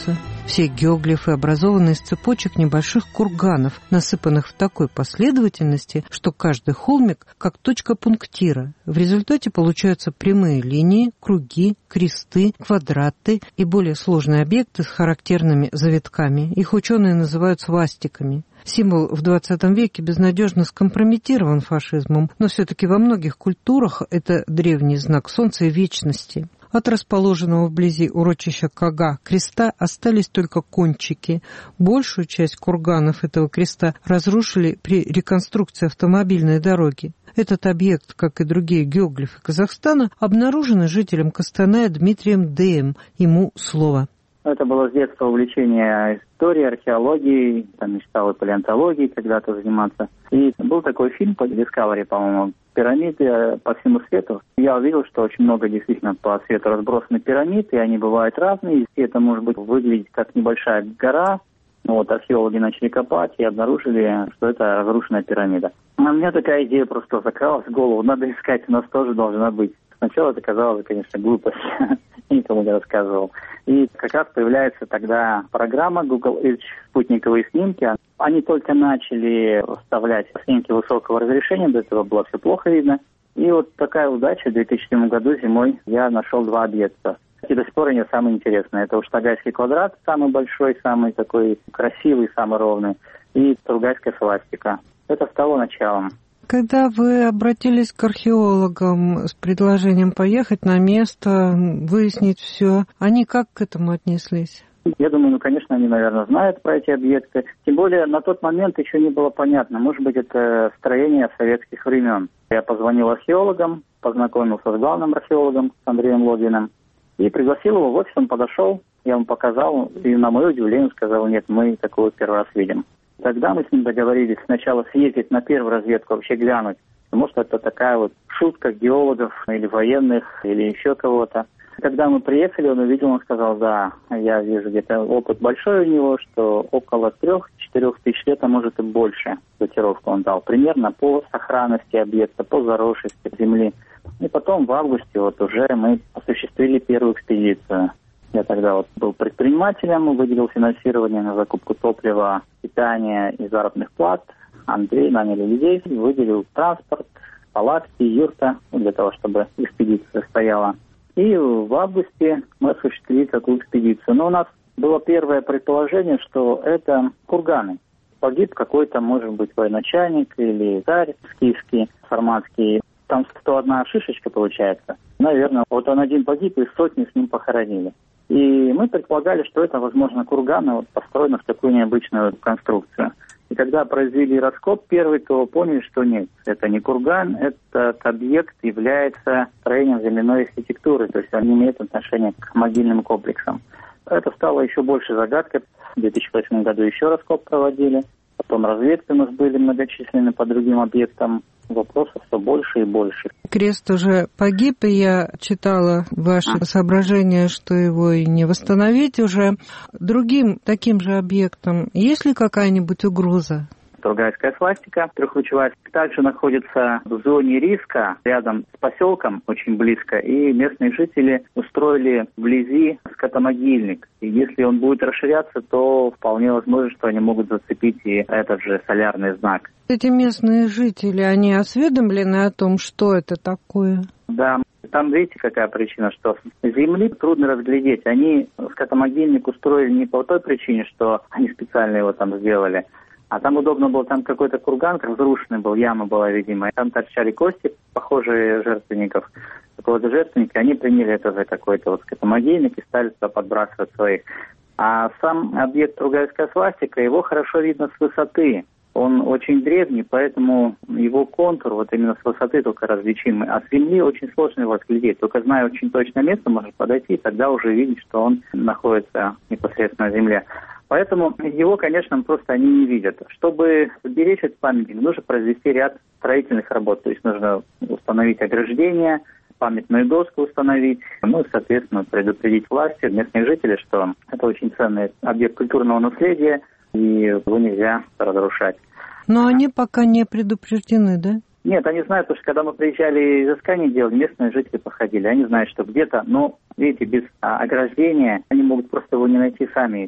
Все геоглифы образованы из цепочек небольших курганов, насыпанных в такой последовательности, что каждый холмик как точка пунктира. В результате получаются прямые линии, круги, кресты, квадраты и более сложные объекты с характерными завитками. Их ученые называют свастиками. Символ в 20 веке безнадежно скомпрометирован фашизмом, но все-таки во многих культурах это древний знак солнца и вечности. От расположенного вблизи урочища Кага креста остались только кончики. Большую часть курганов этого креста разрушили при реконструкции автомобильной дороги. Этот объект, как и другие геоглифы Казахстана, обнаружен жителем Костаная Дмитрием Дэем. Ему слово. Это было с детства увлечение историей, археологией, там мечтал и палеонтологией когда-то заниматься. И был такой фильм по Discovery, по-моему, «Пирамиды по всему свету». Я увидел, что очень много действительно по свету разбросаны пирамид, и они бывают разные. И это может быть выглядеть как небольшая гора. Вот археологи начали копать и обнаружили, что это разрушенная пирамида. А у меня такая идея просто закралась в голову. Надо искать, у нас тоже должна быть. Сначала это казалось, конечно, глупость. Никому не рассказывал. И как раз появляется тогда программа Google Earth, спутниковые снимки. Они только начали вставлять снимки высокого разрешения, до этого было все плохо видно. И вот такая удача, в 2007 году зимой я нашел 2 объекта. И до сих пор они самые интересные. Это Уштагайский квадрат, самый большой, самый такой красивый, самый ровный, и Тургайская свастика. Это стало началом. Когда вы обратились к археологам с предложением поехать на место, выяснить все, они как к этому отнеслись? Я думаю, конечно, они, наверное, знают про эти объекты. Тем более, на тот момент еще не было понятно. Может быть, это строение советских времен. Я позвонил археологам, познакомился с главным археологом Андреем Логвиным и пригласил его в офис. Он подошел, я ему показал, и на мое удивление сказал: нет, мы такого первый раз видим. Тогда мы с ним договорились сначала съездить на первую разведку, вообще глянуть. Может, это такая вот шутка геологов или военных, или еще кого-то. Когда мы приехали, он увидел, он сказал: да, я вижу, где-то опыт большой у него, что около 3-4 тысяч лет, а может и больше датировку он дал. Примерно по сохранности объекта, по заросшести земли. И потом в августе вот уже мы осуществили первую экспедицию. Я тогда вот был предпринимателем, выделил финансирование на закупку топлива, питания и заработных плат. Андрей наняли людей, выделил транспорт, палатки, юрта, для того, чтобы экспедиция стояла. И в августе мы осуществили такую экспедицию. Но у нас было первое предположение, что это курганы. Погиб какой-то, может быть, военачальник или царь киевский, сарматский. Там 101 шишечка получается. Наверное, вот он один погиб, и сотни с ним похоронили. И мы предполагали, что это, возможно, курганы вот, построены в такую необычную конструкцию. И когда произвели раскоп первый, то поняли, что нет, это не курган, этот объект является строением земляной архитектуры, то есть он не имеет отношения к могильным комплексам. Это стало еще больше загадкой. В 2008 году еще раскоп проводили, потом разведки у нас были многочисленны по другим объектам. Вопросов все больше и больше. Крест уже погиб, и я читала ваши соображения, что его и не восстановить уже. Другим таким же объектом есть ли какая-нибудь угроза? Тургайская свастика трехлучевая также находится в зоне риска, рядом с поселком, очень близко, и местные жители устроили вблизи скотомогильник. И если он будет расширяться, то вполне возможно, что они могут зацепить и этот же солярный знак. Эти местные жители, они осведомлены о том, что это такое? Да. Там, видите, какая причина, что с земли трудно разглядеть. Они скотомогильник устроили не по той причине, что они специально его там сделали, а там удобно было, там какой-то курган разрушенный был, яма была, видимо. Там торчали кости, похожие жертвенников. Такого жертвенника, они приняли это за какой-то вот скотомогильник и стали туда подбрасывать своих. А сам объект Тургайская свастика, его хорошо видно с высоты. Он очень древний, поэтому его контур вот именно с высоты только различимый. А с земли очень сложно его отглядеть. Только зная очень точное место, можно подойти и тогда уже видеть, что он находится непосредственно на земле. Поэтому его, конечно, просто они не видят. Чтобы сберечь этот памятник, нужно произвести ряд строительных работ. То есть нужно установить ограждение, памятную доску установить, ну и, соответственно, предупредить власти, местных жителей, что это очень ценный объект культурного наследия, и его нельзя разрушать. Но они пока не предупреждены, да? Нет, они знают, потому что когда мы приезжали изыскание делали, местные жители подходили. Они знают, что где-то, но, видите, без ограждения они могут просто его не найти сами.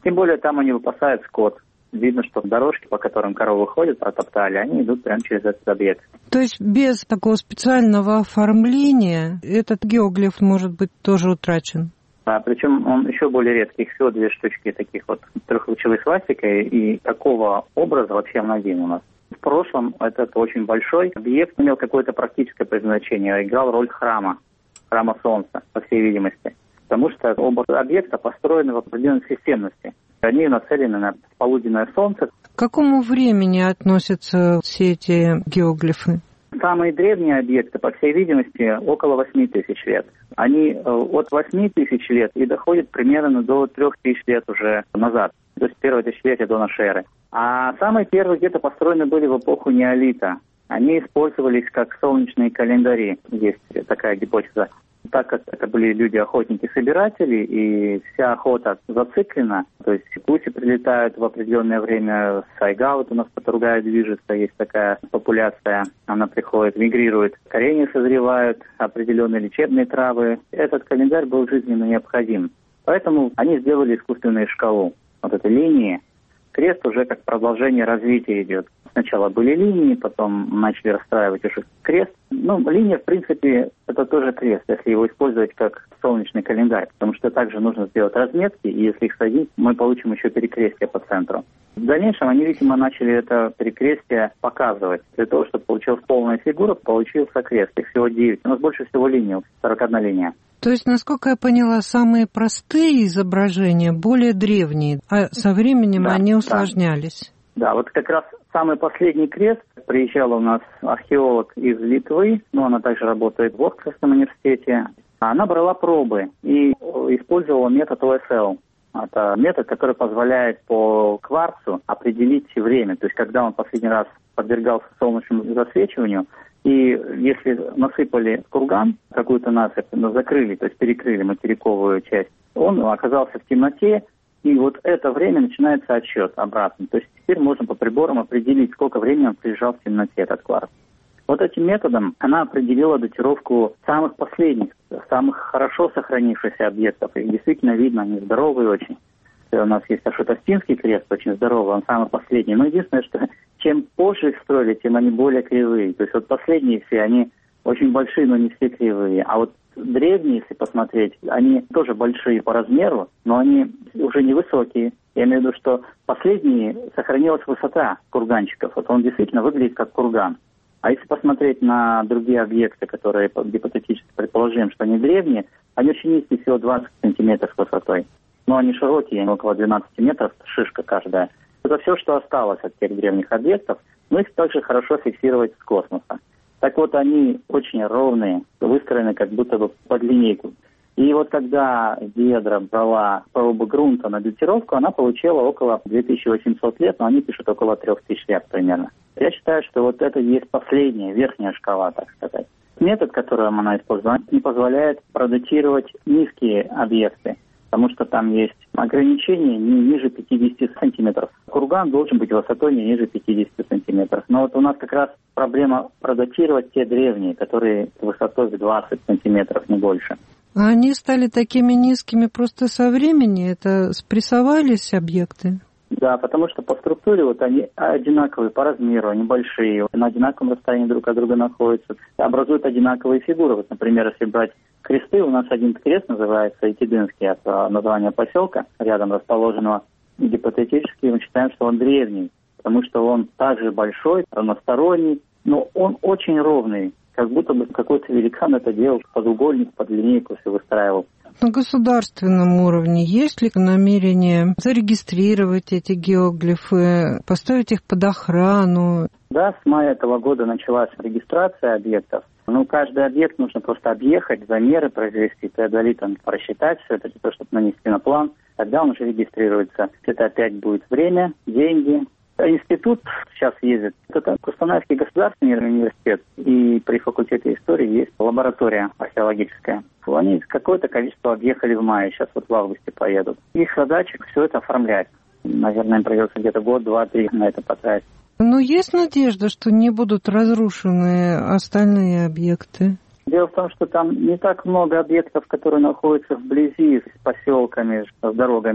Тем более там они выпасают скот. Видно, что дорожки, по которым коровы ходят, протоптали, они идут прямо через этот объект. То есть без такого специального оформления этот геоглиф может быть тоже утрачен? Причем он еще более редкий, всего 2 штучки таких вот трехлучевой свастикой, и такого образа вообще он один у нас. В прошлом этот очень большой объект имел какое-то практическое предназначение, играл роль храма Солнца, по всей видимости. Потому что оба объекта построены в определенной системности. Они нацелены на полуденное солнце. К какому времени относятся все эти геоглифы? Самые древние объекты, по всей видимости, около 8 тысяч лет. Они от 8 тысяч лет и доходят примерно до 3 тысяч лет уже назад. То есть первое тысячелетие до нашей эры. А самые первые где-то построены были в эпоху неолита. Они использовались как солнечные календари. Есть такая гипотеза. Так как это были люди-охотники-собиратели, и вся охота зациклена, то есть гуси прилетают в определенное время, сайга вот у нас по Тургаю движется, есть такая популяция, она приходит, мигрирует, коренья созревают, определенные лечебные травы. Этот календарь был жизненно необходим. Поэтому они сделали искусственную шкалу. Вот этой линии. Крест уже как продолжение развития идет. Сначала были линии, потом начали расстраивать уже крест. Линия, в принципе, это тоже крест, если его использовать как солнечный календарь, потому что также нужно сделать разметки, и если их садить, мы получим еще перекрестие по центру. В дальнейшем они, видимо, начали это перекрестие показывать. Для того, чтобы получилась полная фигура, получился крест. Их всего 9. У нас больше всего линий, 41 линия. То есть, насколько я поняла, самые простые изображения более древние, а со временем они усложнялись. Да, вот как раз самый последний крест, приезжал у нас археолог из Литвы, она также работает в Оксфордском университете. Она брала пробы и использовала метод ОСЛ. Это метод, который позволяет по кварцу определить время, то есть когда он последний раз подвергался солнечному засвечиванию. И если насыпали курган, какую-то насыпь, закрыли, то есть перекрыли материковую часть, он оказался в темноте, и вот это время начинается отсчет обратно. То есть теперь можно по приборам определить, сколько времени он пролежал в темноте, этот кварц. Вот этим методом она определила датировку самых последних, самых хорошо сохранившихся объектов. Их действительно видно, они здоровые очень. У нас есть Ашотовстинский крест, очень здоровый, он самый последний. Но единственное, что чем позже их строили, тем они более кривые. То есть вот последние все, они очень большие, но не все кривые. А вот древние, если посмотреть, они тоже большие по размеру, но они уже невысокие. Я имею в виду, что последние сохранилась высота курганчиков. Вот он действительно выглядит как курган. А если посмотреть на другие объекты, которые гипотетически предположим, что они древние, они очень низкие, всего 20 сантиметров высотой. Но они широкие, около 12 метров, шишка каждая. Это все, что осталось от тех древних объектов, но их также хорошо фиксировать с космоса. Так вот, они очень ровные, выстроены как будто бы под линейку. И вот когда Диедра брала пробу грунта на датировку, она получила около 2800 лет, но они пишут около 3000 лет примерно. Я считаю, что вот это и есть последняя, верхняя шкала, так сказать. Метод, который она использует, не позволяет продатировать низкие объекты, потому что там есть ограничение не ниже 50 сантиметров. Курган должен быть высотой не ниже 50 сантиметров. Но вот у нас как раз проблема продатировать те древние, которые высотой в 20 сантиметров, не больше. А они стали такими низкими просто со времени? Это спрессовались объекты? Да, потому что по структуре вот они одинаковые по размеру, они большие, на одинаковом расстоянии друг от друга находятся, образуют одинаковые фигуры. Вот, например, если брать кресты, у нас один крест называется Итидынский, от названия поселка, рядом расположенного. Гипотетически мы считаем, что он древний, потому что он также большой, равносторонний, но он очень ровный, как будто бы какой-то великан это делал, подугольник, под линейку все выстраивал. На государственном уровне есть ли намерение зарегистрировать эти геоглифы, поставить их под охрану? Да, с мая этого года началась регистрация объектов. Каждый объект нужно просто объехать, замеры произвести, теодолитом просчитать все это, для того, чтобы нанести на план. Тогда он уже регистрируется. Это опять будет время, деньги. Институт сейчас ездит. Это Кустанайский государственный университет, и при факультете истории есть лаборатория археологическая. Они какое-то количество объехали в мае, сейчас вот в августе поедут. Их задача все это оформлять. Наверное, им придется где-то год, два, три на это потратить. Но есть надежда, что не будут разрушены остальные объекты? Дело в том, что там не так много объектов, которые находятся вблизи с поселками, с дорогами.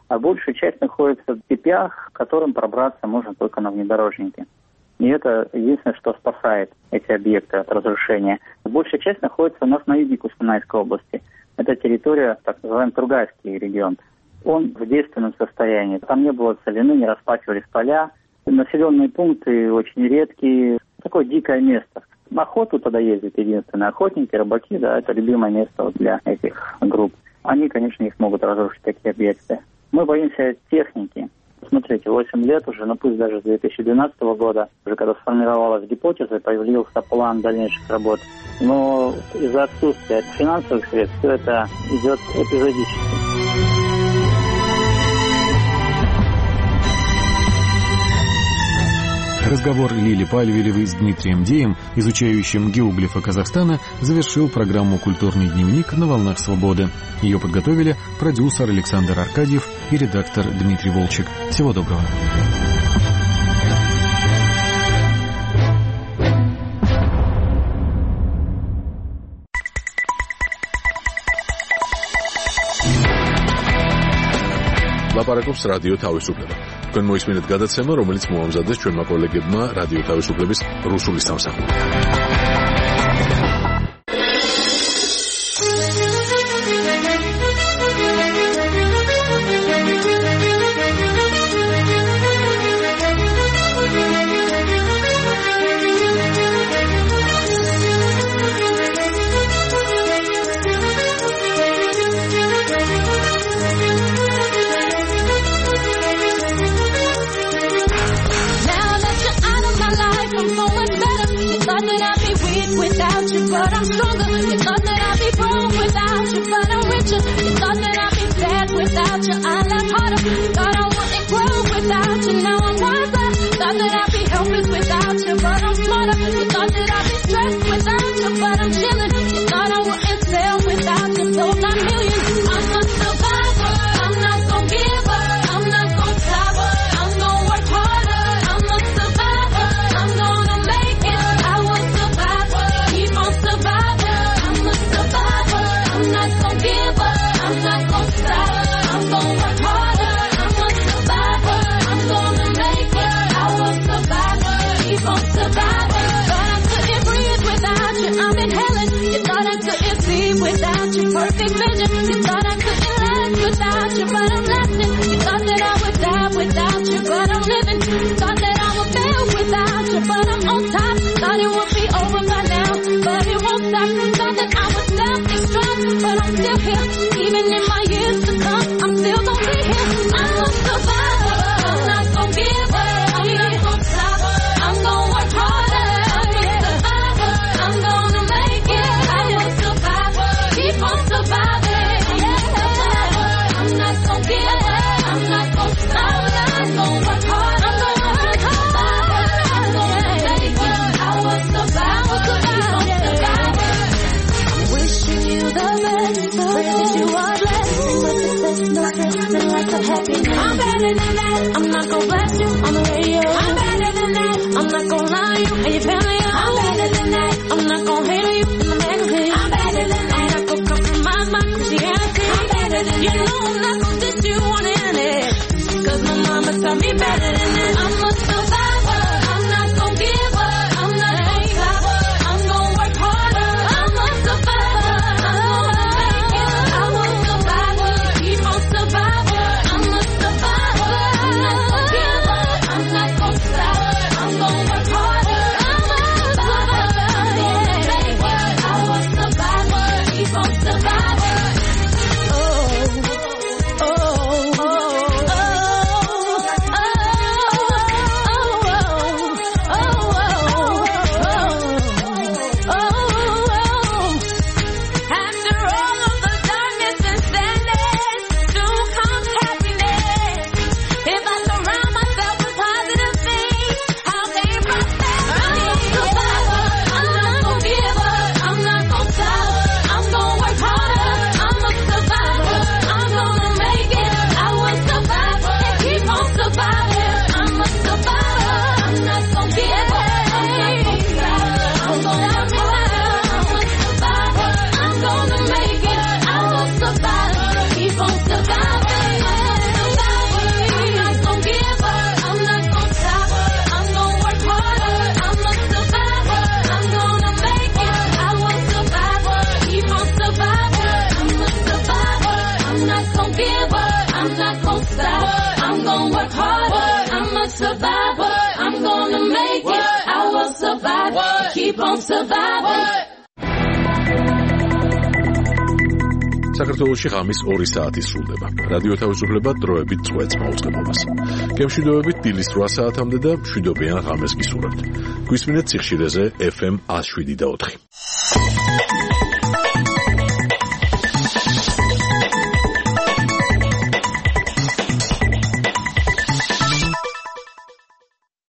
а большая часть находится в степях, к которым пробраться можно только на внедорожнике. И это единственное, что спасает эти объекты от разрушения. Большая часть находится у нас на юге Кустанайской области. Это территория, так называемый Тургайский регион. Он в действенном состоянии. Там не было целины, не распахивались поля. Населенные пункты очень редкие. Такое дикое место. На охоту туда ездят единственные охотники, рыбаки, да, это любимое место для этих групп. Они, конечно, не смогут разрушить такие объекты. Мы боимся техники. Смотрите, 8 лет уже, но пусть даже с 2012 года, уже когда сформировалась гипотеза, появился план дальнейших работ. Но из-за отсутствия финансовых средств все это идет эпизодически. Разговор Лили Пальвелевой с Дмитрием Деем, изучающим геоглифы Казахстана, завершил программу «Культурный дневник» на «Волнах свободы». Ее подготовили продюсер Александр Аркадьев и редактор Дмитрий Волчек. Всего доброго. ლაპარაკობს რადიო თავისუფლება. თქვენ მოისმინეთ გადაცემა, რომელიც მოამზადეს ჩვენმა კოლეგებმა რადიო თავისუფლების რუსული სამსახურიდან. But I'm stronger. You thought that I'd be broke without you, but I'm richer. You thought that I'd be sad without you, I laugh harder. Thought I wouldn't grow without you, now I'm wiser. Thought that I'd be helpless without you, but I'm smarter. You thought that I'd be stressed without you, but I'm chilling. You thought I wouldn't sell without you, sold not millions. I'm a survivor. I'm not gonna give up. I'm not gonna stop. I'm gonna work harder. I'm a survivor. I'm gonna make it. I was survivor. Keep on survivor. I'm a survivor. I'm not gonna give up. I'm not gonna stop. I'm gonna work harder. I'm a survivor. I'm gonna make it. I was survivor. Keep on survivor. Thought I couldn't breathe without you. I'm inhaling. You thought I couldn't see without you. Perfect vision. You thought I couldn't last without you, but I'm lasting. You thought that I would die without you, but I'm living. Thought that I would fail without you, but I'm on top. Thought it would be over by now, but it won't stop. Thought that I would self-destruct, but I'm still here. Even in my years to come, I'm still gonna be here. I'm a survivor. I'm not gonna give up. I'm not gonna stop. I'm gonna work harder. I'm a survivor. I'm gonna make it. I am a survivor. Keep on surviving. I'm not gonna give up. I'm not gonna stop. I'm gonna work hard. I'm gonna work hard. I'm gonna make it. I was survivor. Keep on surviving. I'm wishing you the best. Pray that you are blessed. But success, no stress, and lots of happiness. I'm better than that. I'm not gonna blast you on the radio. I'm better than that. I'm not gonna lie to you and your family. I'm better than that. I'm not gonna hate on you in the magazine. I'm better than that. I'm not gonna compromise my Christianity. I'm better than that. You know I'm not gonna diss you on the internet. Cause my mama taught me better than that. I'm a survivor. I'm not gonna give up. I'm not gonna stop. I'm gonna work harder. I'm a survivor. I'm gonna make it. I was survivor. Keep on survivor. I'm a survivor. I'm not gonna give up. I'm not gonna stop. I'm gonna work harder. I'm a survivor. I'm gonna make it. I was survivor. Keep on survivor. Oh, oh, oh, oh, oh. survive. I'm gonna make it. I will survive. Keep on surviving. საქართველოში ღამის 2 საათი სრულდება. რადიო თავისუფლება დროებით წვეთს მაუწყებლობას. გემშვიდობებით დილის 8 საათამდე და მშვიდობიან ღამეს გისურვებთ. გვისმინეთ სიხშირეზე FM 107.4.